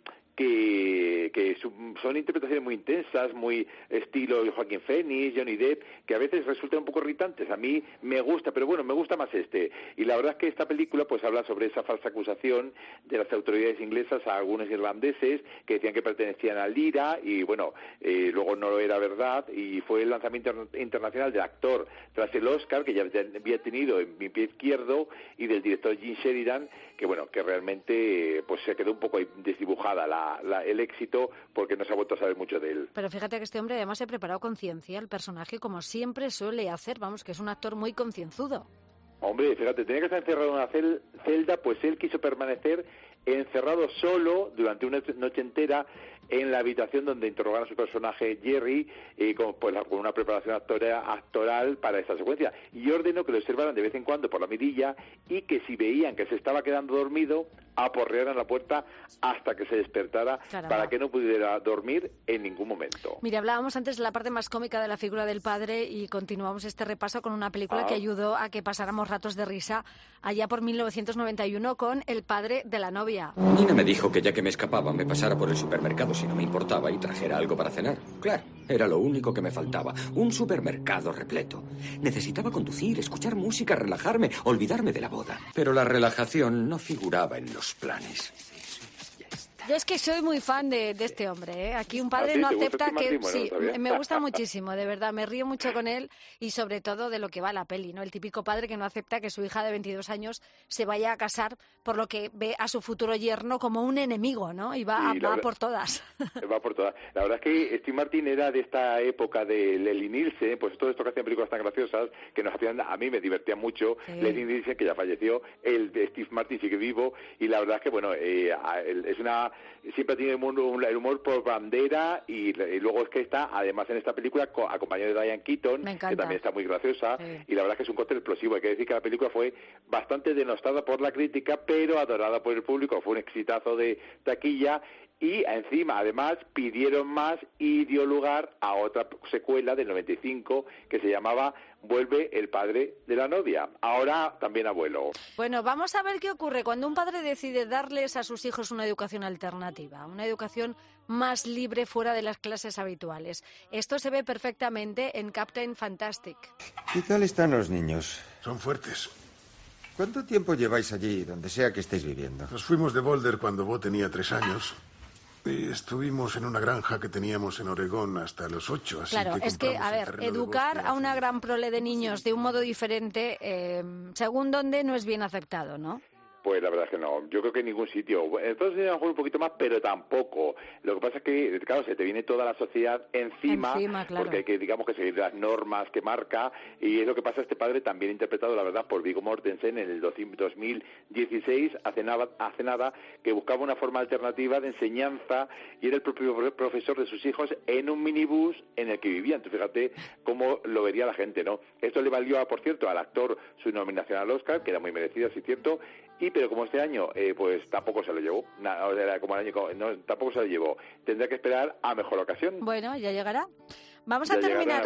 que son interpretaciones muy intensas, muy estilo Joaquín Phoenix, Johnny Depp, que a veces resultan un poco irritantes. A mí me gusta, pero bueno, me gusta más este. Y la verdad es que esta película pues habla sobre esa falsa acusación de las autoridades inglesas a algunos irlandeses que decían que pertenecían al IRA y bueno, luego no lo era verdad y fue el lanzamiento internacional del actor tras el Oscar, que ya había tenido en Mi pie izquierdo, y del director Jim Sheridan, que bueno, que realmente pues se quedó un poco desdibujada el éxito porque no se ha vuelto a saber mucho de él. Pero fíjate que este hombre además se ha preparado con ciencia el personaje, como siempre suele hacer, vamos, que es un actor muy concienzudo. Hombre, fíjate, tenía que estar encerrado en una celda, pues él quiso permanecer encerrado solo durante una noche entera en la habitación donde interrogaron a su personaje Jerry con una preparación actoral para esta secuencia, y ordenó que lo observaran de vez en cuando por la mirilla y que si veían que se estaba quedando dormido aporrearan la puerta hasta que se despertara. Caramba. Para que no pudiera dormir en ningún momento. Mira, hablábamos antes de la parte más cómica de la figura del padre y continuamos este repaso con una película que ayudó a que pasáramos ratos de risa allá por 1991 con El padre de la novia. Nina me dijo que ya que me escapaba me pasara por el supermercado si no me importaba y trajera algo para cenar. Claro, era lo único que me faltaba. Un supermercado repleto. Necesitaba conducir, escuchar música, relajarme, olvidarme de la boda. Pero la relajación no figuraba en los planes. Yo es que soy muy fan de este hombre, ¿eh? Aquí un padre no acepta que... Sí, me gusta muchísimo, de verdad. Me río mucho con él y sobre todo de lo que va la peli, ¿no? El típico padre que no acepta que su hija de 22 años se vaya a casar por lo que ve a su futuro yerno como un enemigo, ¿no? Y va por todas. Va por todas. La verdad es que Steve Martin era de esta época de Leslie Nielsen, pues todo esto que hacían películas tan graciosas que nos hacían, a mí me divertía mucho. Sí. Leslie Nielsen, que ya falleció, el de Steve Martin sigue vivo y la verdad es que, bueno, siempre tiene el humor por bandera y luego es que está, además en esta película, acompañado de Diane Keaton, que también está muy graciosa, y la verdad es que es un cóctel explosivo. Hay que decir que la película fue bastante denostada por la crítica, pero adorada por el público, fue un exitazo de taquilla. Y encima, además, pidieron más y dio lugar a otra secuela del 95 que se llamaba Vuelve el padre de la novia, ahora también abuelo. Bueno, vamos a ver qué ocurre cuando un padre decide darles a sus hijos una educación alternativa, una educación más libre fuera de las clases habituales. Esto se ve perfectamente en Captain Fantastic. ¿Qué tal están los niños? Son fuertes. ¿Cuánto tiempo lleváis allí, donde sea que estéis viviendo? Nos fuimos de Boulder cuando Bo tenía 3 años. Y estuvimos en una granja que teníamos en Oregón hasta los 8. Así claro, que es que, a ver, educar a una gran prole de niños de un modo diferente, según donde, no es bien aceptado, ¿no? Pues la verdad es que no, yo creo que en ningún sitio. Entonces a lo mejor un poquito más, pero tampoco. Lo que pasa es que, claro, se te viene toda la sociedad encima claro. Porque hay que, digamos, que seguir las normas que marca, y es lo que pasa a este padre, también interpretado, la verdad, por Viggo Mortensen en el 2016, hace nada, que buscaba una forma alternativa de enseñanza, y era el propio profesor de sus hijos en un minibús en el que vivían. Entonces fíjate cómo lo vería la gente, ¿no? Esto le valió, por cierto, al actor su nominación al Oscar, que era muy merecida, sí, cierto. Pero como este año, pues tampoco se lo llevó. Tampoco se lo llevó. Tendrá que esperar a mejor ocasión. Bueno, ya llegará. Vamos a terminar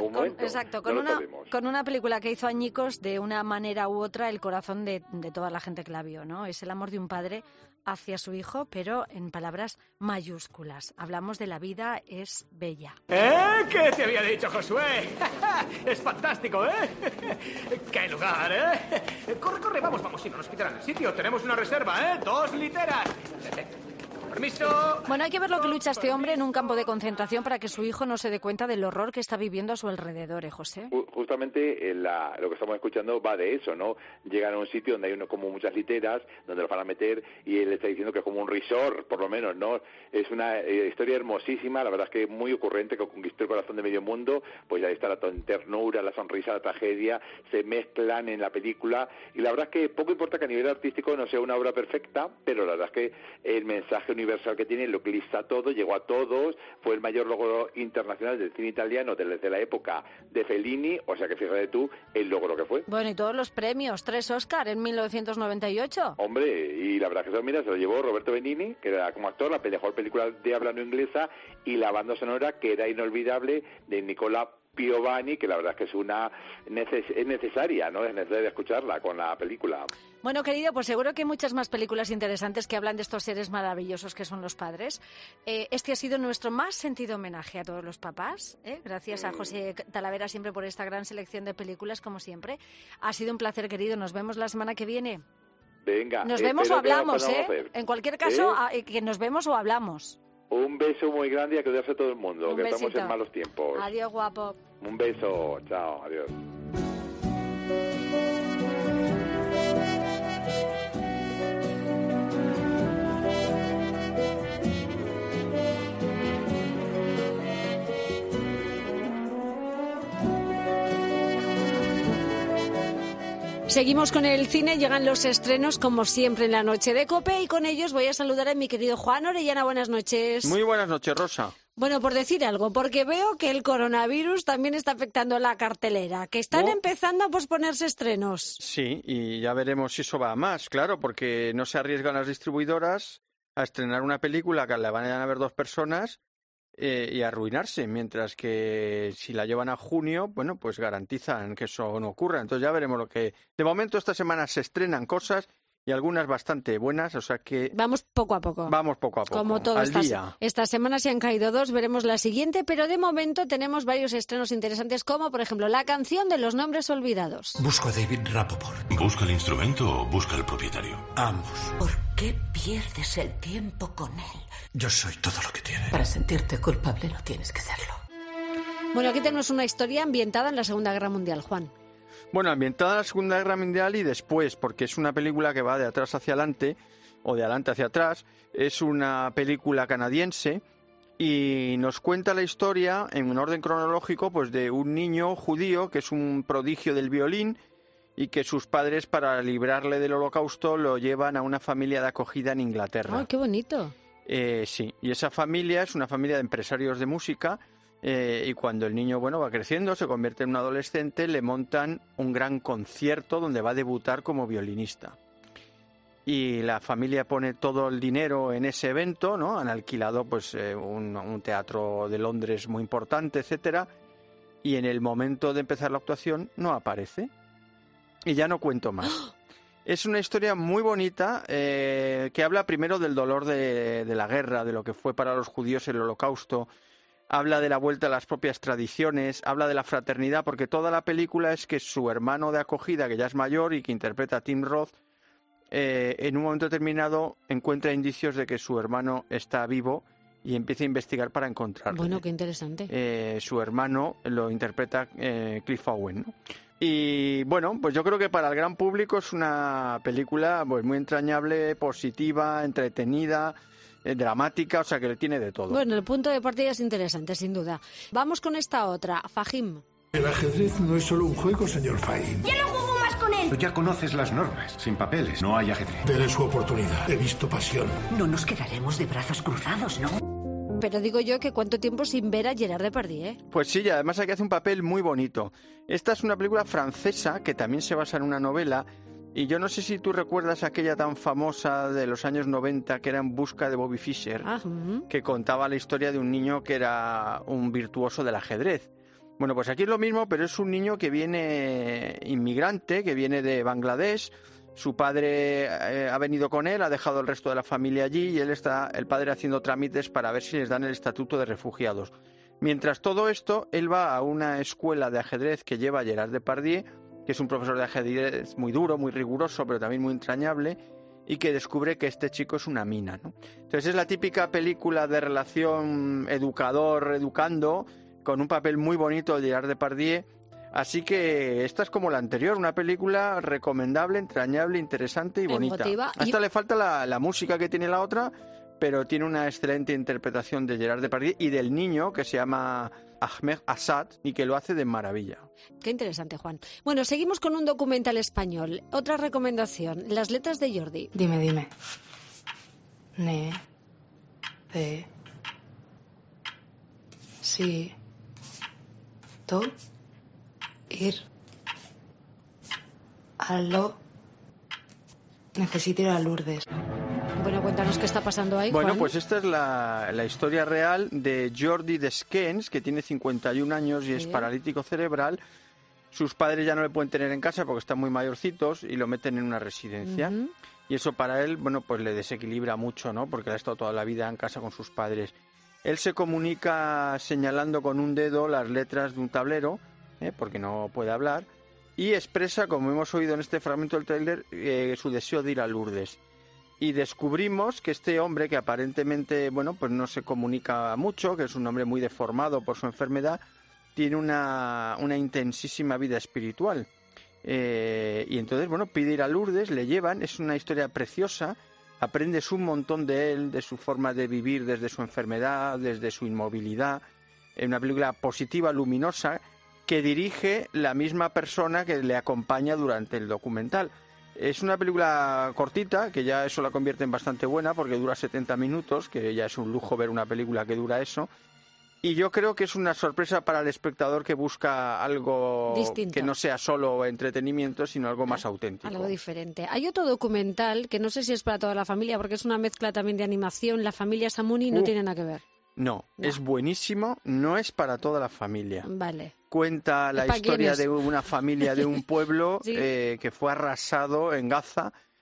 con una película que hizo añicos de una manera u otra el corazón de toda la gente que la vio, ¿no? Es el amor de un padre hacia su hijo, pero en palabras mayúsculas. Hablamos de La vida es bella. ¿Qué te había dicho, Josué? Es fantástico, ¿eh? ¡Qué lugar, eh! Corre, vamos, si no nos quitarán el sitio. Tenemos una reserva, ¿eh? 2 literas. Permiso. Bueno, hay que ver lo que lucha este hombre en un campo de concentración para que su hijo no se dé cuenta del horror que está viviendo a su alrededor, José. Justamente lo que estamos escuchando va de eso, ¿no? Llegan a un sitio donde hay como muchas literas, donde los van a meter, y él está diciendo que es como un resort, por lo menos, ¿no? Es una historia hermosísima, la verdad es que muy ocurrente, que conquistó el corazón de medio mundo. Pues ahí está la ternura, la sonrisa, la tragedia, se mezclan en la película, y la verdad es que poco importa que a nivel artístico no sea una obra perfecta, pero la verdad es que el mensaje universal que tiene lo eclipsa todo, llegó a todos, fue el mayor logro internacional del cine italiano desde la época de Fellini, o sea que fíjate tú el logro que fue. Bueno, y todos los premios, 3 Oscar en 1998. Hombre, y la verdad que se lo llevó Roberto Benigni, que era como actor, la mejor película de habla no inglesa, y la banda sonora, que era inolvidable, de Nicola Piovani, que la verdad es que es necesaria, ¿no? Es necesaria escucharla con la película. Bueno, querido, pues seguro que hay muchas más películas interesantes que hablan de estos seres maravillosos que son los padres. Este ha sido nuestro más sentido homenaje a todos los papás. Gracias a José Talavera siempre por esta gran selección de películas, como siempre. Ha sido un placer, querido. Nos vemos la semana que viene. Venga. Nos vemos o hablamos, En cualquier caso, que nos vemos o hablamos. Un beso muy grande y a cuidarse todo el mundo, que estamos en malos tiempos. Adiós, guapo. Un beso, chao, adiós. Seguimos con el cine, llegan los estrenos como siempre en la noche de COPE, y con ellos voy a saludar a mi querido Juan Orellana. Buenas noches. Muy buenas noches, Rosa. Bueno, por decir algo, porque veo que el coronavirus también está afectando la cartelera, que están empezando a posponerse estrenos. Sí, y ya veremos si eso va a más, claro, porque no se arriesgan las distribuidoras a estrenar una película que la van a ver 2 personas y arruinarse, mientras que si la llevan a junio, bueno, pues garantizan que eso no ocurra. Entonces ya veremos lo que... De momento esta semana se estrenan cosas y algunas bastante buenas, o sea que... Vamos poco a poco. Vamos poco a poco, como todo al día. Esta semana se han caído 2, veremos la siguiente, pero de momento tenemos varios estrenos interesantes, como por ejemplo La canción de los nombres olvidados. Busco a David Rappaport. ¿Busca el instrumento o busca el propietario? Ambos. ¿Por qué pierdes el tiempo con él? Yo soy todo lo que tiene. Para sentirte culpable no tienes que serlo. Bueno, aquí tenemos una historia ambientada en la Segunda Guerra Mundial, Juan. Bueno, ambientada en la Segunda Guerra Mundial y después, porque es una película que va de atrás hacia adelante, o de adelante hacia atrás. Es una película canadiense y nos cuenta la historia, en un orden cronológico, pues de un niño judío que es un prodigio del violín y que sus padres, para librarle del Holocausto, lo llevan a una familia de acogida en Inglaterra. ¡Ay, qué bonito! Sí, y esa familia es una familia de empresarios de música. Y cuando el niño va creciendo, se convierte en un adolescente, le montan un gran concierto donde va a debutar como violinista. Y la familia pone todo el dinero en ese evento, ¿no? Han alquilado pues un teatro de Londres muy importante, etcétera. Y en el momento de empezar la actuación no aparece. Y ya no cuento más. Es una historia muy bonita que habla primero del dolor de la guerra, de lo que fue para los judíos el Holocausto. Habla de la vuelta a las propias tradiciones, habla de la fraternidad, porque toda la película es que su hermano de acogida, que ya es mayor y que interpreta a Tim Roth, en un momento determinado encuentra indicios de que su hermano está vivo y empieza a investigar para encontrarlo. Bueno, qué interesante. Su hermano lo interpreta Cliff Owen, ¿no? Y bueno, pues yo creo que para el gran público es una película pues muy entrañable, positiva, entretenida, dramática, o sea que le tiene de todo. Bueno, el punto de partida es interesante, sin duda. Vamos con esta otra, Fahim. El ajedrez no es solo un juego, señor Fahim. ¡Ya no juego más con él! Ya conoces las normas. Sin papeles no hay ajedrez. Dele su oportunidad. He visto pasión. No nos quedaremos de brazos cruzados, ¿no? Pero digo yo que cuánto tiempo sin ver a Gerard Depardieu, ¿eh? Pues sí, y además aquí hace un papel muy bonito. Esta es una película francesa que también se basa en una novela. Y yo no sé si tú recuerdas aquella tan famosa de los años 90 que era En busca de Bobby Fischer, que contaba la historia de un niño que era un virtuoso del ajedrez. Bueno, pues aquí es lo mismo, pero es un niño que viene inmigrante, que viene de Bangladesh. Su padre ha venido con él, ha dejado el resto de la familia allí y él está, el padre, haciendo trámites para ver si les dan el estatuto de refugiados. Mientras todo esto, él va a una escuela de ajedrez que lleva Gerard Depardieu, que es un profesor de ajedrez muy duro, muy riguroso, pero también muy entrañable, y que descubre que este chico es una mina, ¿no? Entonces es la típica película de relación educador-educando, con un papel muy bonito de Gerard Depardieu. Así que esta es como la anterior, una película recomendable, entrañable, interesante y bonita. Emotiva. A esta le falta la música que tiene la otra, pero tiene una excelente interpretación de Gerard Depardieu y del niño, que se llama Ahmed Assad, y que lo hace de maravilla. Qué interesante, Juan. Bueno, seguimos con un documental español. Otra recomendación, Las letras de Jordi. Dime. Ne. De. Sí. To. Ir. Aló. Necesito ir a Lourdes. Bueno, cuéntanos qué está pasando ahí, Bueno, Juan. pues esta es la historia real de Jordi Desquens, que tiene 51 años y es paralítico cerebral. Sus padres ya no le pueden tener en casa porque están muy mayorcitos y lo meten en una residencia. Y eso para él, bueno, pues le desequilibra mucho, ¿no? Porque él ha estado toda la vida en casa con sus padres. Él se comunica señalando con un dedo las letras de un tablero, porque no puede hablar, y expresa, como hemos oído en este fragmento del tráiler, su deseo de ir a Lourdes. Y descubrimos que este hombre, que aparentemente, bueno, pues no se comunica mucho, que es un hombre muy deformado por su enfermedad, tiene una intensísima vida espiritual. Y entonces, bueno, pide ir a Lourdes, le llevan, es una historia preciosa, aprendes un montón de él, de su forma de vivir desde su enfermedad, desde su inmovilidad. Es una película positiva, luminosa, que dirige la misma persona que le acompaña durante el documental. Es una película cortita, que ya eso la convierte en bastante buena, porque dura 70 minutos, que ya es un lujo ver una película que dura eso. Y yo creo que es una sorpresa para el espectador que busca algo distinto, que no sea solo entretenimiento, sino algo más auténtico. Algo diferente. Hay otro documental que no sé si es para toda la familia, porque es una mezcla también de animación. La familia Samuni no tiene nada que ver. No, es buenísimo, no es para toda la familia. Vale. Cuenta la historia de una familia de un pueblo ¿Sí? Que fue arrasado en Gaza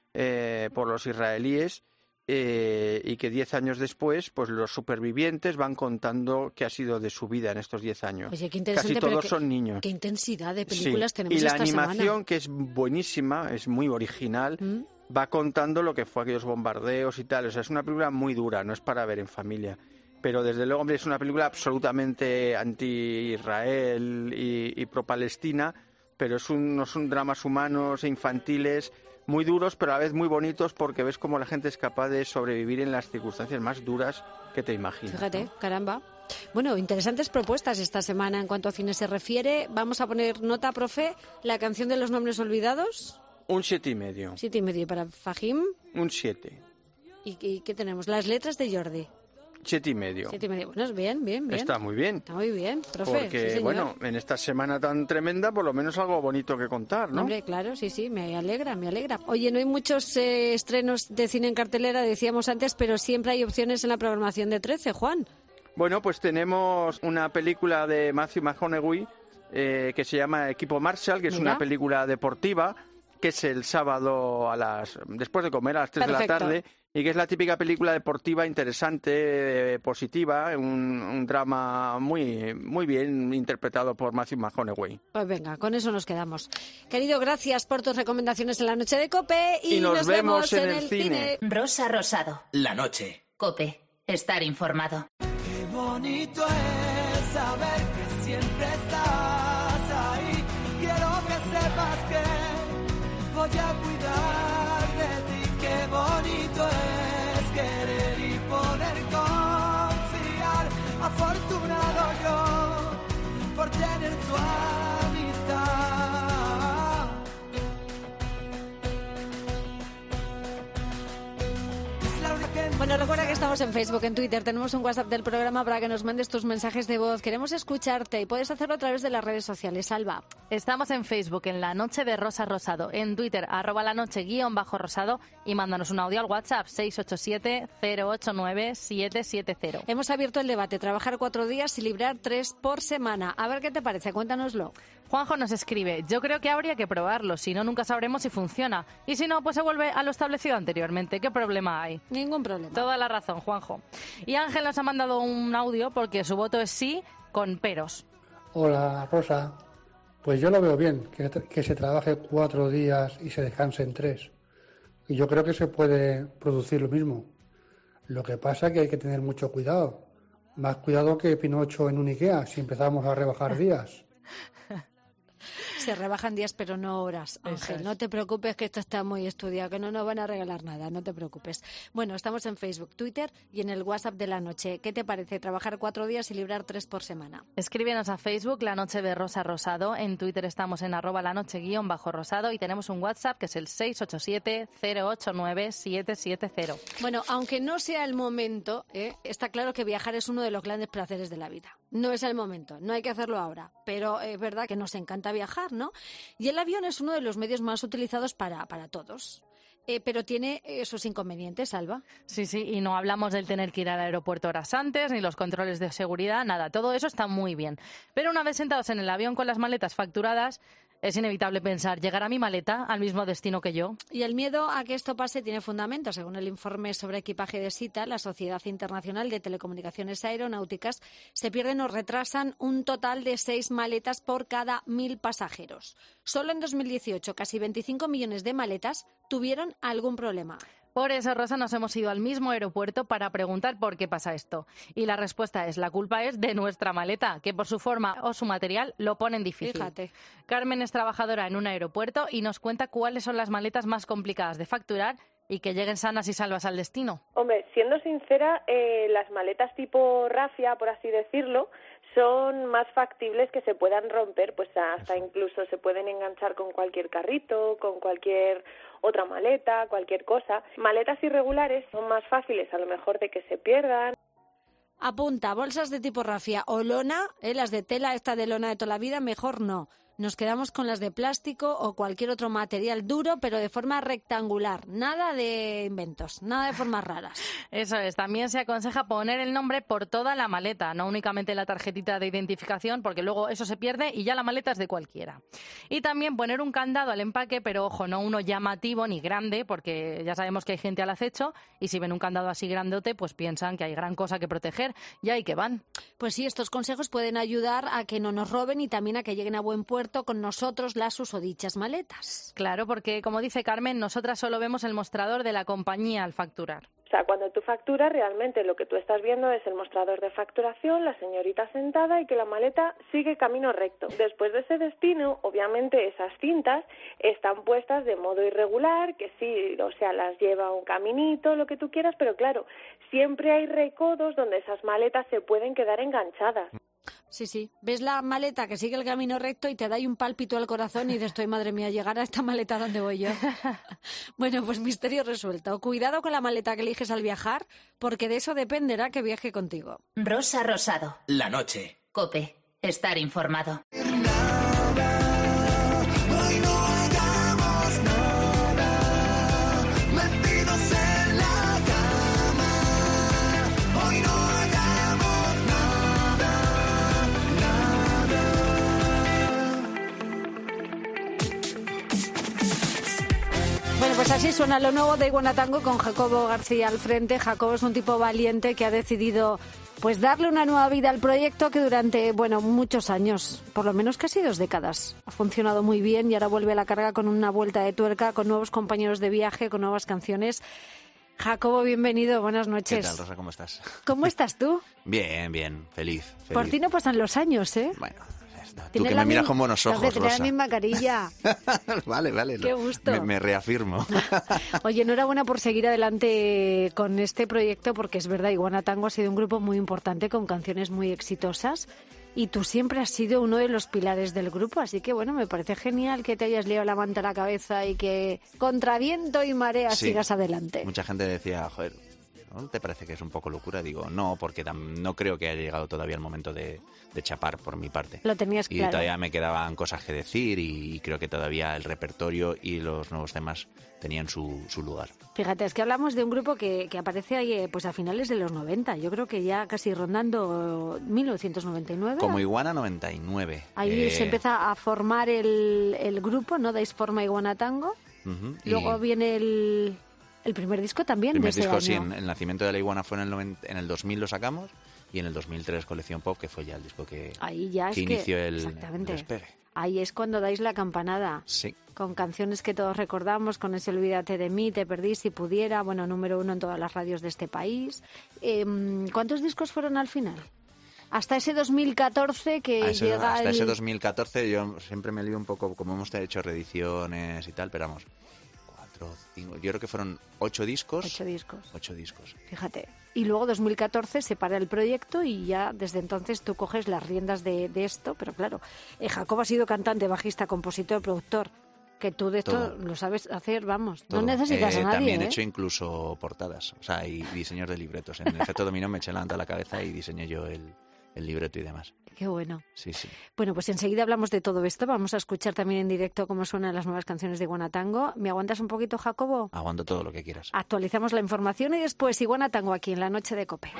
por los israelíes, y que 10 años después, pues los supervivientes van contando qué ha sido de su vida en estos 10 años. Oye, qué interesante, casi todos son niños. Qué intensidad de películas tenemos y la esta animación, semana. que es buenísima, es muy original, va contando lo que fue aquellos bombardeos y tal. O sea, es una película muy dura, no es para ver en familia. Pero desde luego, hombre, es una película absolutamente anti-Israel y pro-Palestina, pero no son dramas humanos e infantiles muy duros, pero a la vez muy bonitos, porque ves cómo la gente es capaz de sobrevivir en las circunstancias más duras que te imaginas. Fíjate, caramba. Bueno, interesantes propuestas esta semana en cuanto a cine se refiere. Vamos a poner nota, profe, la canción de los nombres olvidados. Un 7,5. 7,5 para Fahim. Un 7. ¿Y qué tenemos? Las letras de Jordi. 7,5. 7,5. Bueno, es bien. Está muy bien. Está muy bien, profe. Porque, sí, bueno, en esta semana tan tremenda, por lo menos algo bonito que contar, ¿no? Hombre, claro, sí, me alegra. Oye, no hay muchos estrenos de cine en cartelera, decíamos antes, pero siempre hay opciones en la programación de 13, Juan. Bueno, pues tenemos una película de Matthew McConaughey que se llama Equipo Marshall, que es una película deportiva, que es el sábado después de comer a las 3 de la tarde, y que es la típica película deportiva interesante, positiva, un drama muy, muy bien interpretado por Matthew McConaughey. Pues venga, con eso nos quedamos. Querido, gracias por tus recomendaciones en la noche de COPE y nos vemos en el cine. Rosa Rosado. La noche. COPE. Estar informado. Qué bonito es saber que siempre estás ahí. Quiero que sepas que voy a cuidar de ti. Qué bonito es querer y poder confiar. Afortunado yo por tener tu amistad. Bueno, recuerda que estamos en Facebook, en Twitter, tenemos un WhatsApp del programa para que nos mandes tus mensajes de voz. Queremos escucharte y puedes hacerlo a través de las redes sociales. Alba. Estamos en Facebook, en La Noche de Rosa Rosado, en Twitter, @lanoche_rosado, y mándanos un audio al WhatsApp 687-089-770. Hemos abierto el debate, trabajar 4 días y librar 3 por semana. A ver qué te parece, cuéntanoslo. Juanjo nos escribe: yo creo que habría que probarlo, si no nunca sabremos si funciona. Y si no, pues se vuelve a lo establecido anteriormente. ¿Qué problema hay? Ningún problema. Toda la razón, Juanjo. Y Ángel nos ha mandado un audio porque su voto es sí, con peros. Hola, Rosa. Pues yo lo veo bien, que se trabaje 4 días y se descanse en 3. Y yo creo que se puede producir lo mismo. Lo que pasa es que hay que tener mucho cuidado. Más cuidado que Pinocho en un Ikea, si empezamos a rebajar días. Se rebajan días, pero no horas, Ángel. No te preocupes, que esto está muy estudiado, que no nos van a regalar nada, no te preocupes. Bueno, estamos en Facebook, Twitter y en el WhatsApp de La Noche. ¿Qué te parece trabajar 4 días y librar 3 por semana? Escríbenos a Facebook, La Noche de Rosa Rosado. En Twitter estamos en @lanoche_rosado y tenemos un WhatsApp que es el 687-089-770. Bueno, aunque no sea el momento, está claro que viajar es uno de los grandes placeres de la vida. No es el momento, no hay que hacerlo ahora, pero es verdad que nos encanta viajar, ¿no? Y el avión es uno de los medios más utilizados para todos. Pero tiene sus inconvenientes, Alba. Sí, y no hablamos del tener que ir al aeropuerto horas antes, ni los controles de seguridad, nada. Todo eso está muy bien. Pero una vez sentados en el avión con las maletas facturadas, es inevitable pensar, ¿llegará mi maleta al mismo destino que yo? Y el miedo a que esto pase tiene fundamento. Según el informe sobre equipaje de SITA, la Sociedad Internacional de Telecomunicaciones Aeronáuticas, se pierden o retrasan un total de 6 maletas por cada 1.000 pasajeros. Solo en 2018, casi 25 millones de maletas tuvieron algún problema. Por eso, Rosa, nos hemos ido al mismo aeropuerto para preguntar por qué pasa esto. Y la respuesta es, la culpa es de nuestra maleta, que por su forma o su material lo ponen difícil. Fíjate. Carmen es trabajadora en un aeropuerto y nos cuenta cuáles son las maletas más complicadas de facturar y que lleguen sanas y salvas al destino. Hombre, siendo sincera, las maletas tipo rafia, por así decirlo, son más factibles que se puedan romper, pues hasta incluso se pueden enganchar con cualquier carrito, con cualquier otra maleta, cualquier cosa. Maletas irregulares son más fáciles a lo mejor de que se pierdan. Apunta, bolsas de tipo rafia o lona, las de tela, esta de lona de toda la vida, mejor no. nos quedamos con las de plástico o cualquier otro material duro, pero de forma rectangular. Nada de inventos, nada de formas raras. Eso es. También se aconseja poner el nombre por toda la maleta, no únicamente la tarjetita de identificación, porque luego eso se pierde y ya la maleta es de cualquiera. Y también poner un candado al empaque, pero ojo, no uno llamativo ni grande, porque ya sabemos que hay gente al acecho y si ven un candado así grandote, pues piensan que hay gran cosa que proteger y ahí que van. Pues sí, estos consejos pueden ayudar a que no nos roben y también a que lleguen a buen puerto con nosotros las susodichas maletas. Claro, porque como dice Carmen, nosotras solo vemos el mostrador de la compañía al facturar. O sea, cuando tú facturas, realmente lo que tú estás viendo es el mostrador de facturación, la señorita sentada y que la maleta sigue camino recto. Después de ese destino, obviamente esas cintas están puestas de modo irregular, que sí, o sea, las lleva un caminito, lo que tú quieras, pero claro, siempre hay recodos donde esas maletas se pueden quedar enganchadas. Sí, sí. Ves la maleta que sigue el camino recto y te da ahí un pálpito al corazón y dices, estoy, madre mía, llegar a esta maleta donde voy yo. Bueno, pues misterio resuelto. Cuidado con la maleta que eliges al viajar, porque de eso dependerá que viaje contigo. Rosa Rosado. La noche. COPE. Estar informado. Bueno, pues así suena lo nuevo de Iguana Tango con Jacobo García al frente. Jacobo es un tipo valiente que ha decidido pues darle una nueva vida al proyecto que durante, bueno, muchos años, por lo menos casi 2 décadas, ha funcionado muy bien y ahora vuelve a la carga con una vuelta de tuerca, con nuevos compañeros de viaje, con nuevas canciones. Jacobo, bienvenido, buenas noches. ¿Qué tal, Rosa? ¿Cómo estás? ¿Cómo estás tú? Bien, bien, feliz. Por ti no pasan los años, ¿eh? Bueno, tú que me miras con buenos ojos, Rosa. Tienes la misma carilla. Vale. Qué gusto. Me reafirmo. Oye, enhorabuena por seguir adelante con este proyecto, porque es verdad, Iguana Tango ha sido un grupo muy importante con canciones muy exitosas y tú siempre has sido uno de los pilares del grupo, así que bueno, me parece genial que te hayas liado la manta a la cabeza y que contra viento y marea sigas adelante. Mucha gente decía, joder, ¿no te parece que es un poco locura? Digo, no, porque no creo que haya llegado todavía el momento de chapar por mi parte. Lo tenías claro. Y todavía me quedaban cosas que decir y creo que todavía el repertorio y los nuevos temas tenían su lugar. Fíjate, es que hablamos de un grupo que aparece ahí pues a finales de los 90, yo creo que ya casi rondando 1999. Como Iguana 99. Ahí se empieza a formar el grupo, ¿no? Dais forma Iguana Tango. Luego viene el primer disco también de ese año. Sí, el nacimiento de la Iguana fue en el 2000 lo sacamos y en el 2003 Colección Pop, que fue ya el disco que inició el despegue. Ahí es cuando dais la campanada. Sí. Con canciones que todos recordamos, con ese Olvídate de mí, Te perdí si pudiera, bueno, número 1 en todas las radios de este país. ¿Cuántos discos fueron al final? Hasta ese 2014 que llega hasta ese 2014 yo siempre me lío un poco, como hemos hecho reediciones y tal, pero vamos, 4, 5, yo creo que fueron 8 discos. 8 discos. Fíjate. Y luego 2014 se para el proyecto y ya desde entonces tú coges las riendas de esto, pero claro, Jacobo ha sido cantante, bajista, compositor, productor, que tú de esto todo lo sabes hacer, vamos, todo. No necesitas a nadie. También he hecho incluso portadas, o sea, y diseños de libretos. En el Efecto Dominó me eché la manta a la cabeza y diseñé yo el libreto y demás. Qué bueno. Sí. Bueno, pues enseguida hablamos de todo esto. Vamos a escuchar también en directo cómo suenan las nuevas canciones de Iguana Tango. ¿Me aguantas un poquito, Jacobo? Aguanto todo lo que quieras. Actualizamos la información y después Iguana Tango aquí en la noche de COPE.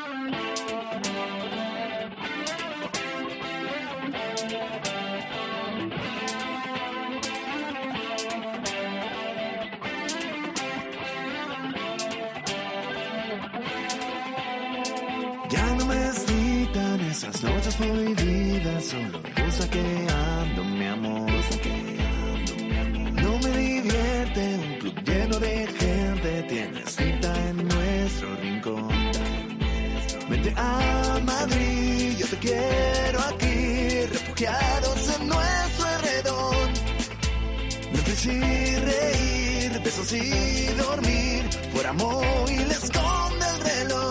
Ya no me excitan esas noches prohibidas, solo saqueando mi amor. No me divierte un club lleno de gente, tienes cita en nuestro rincón. Vente a Madrid, yo te quiero aquí, refugiados en nuestro alrededor. Lentes y reír, besos y dormir, por amor y le esconde el reloj.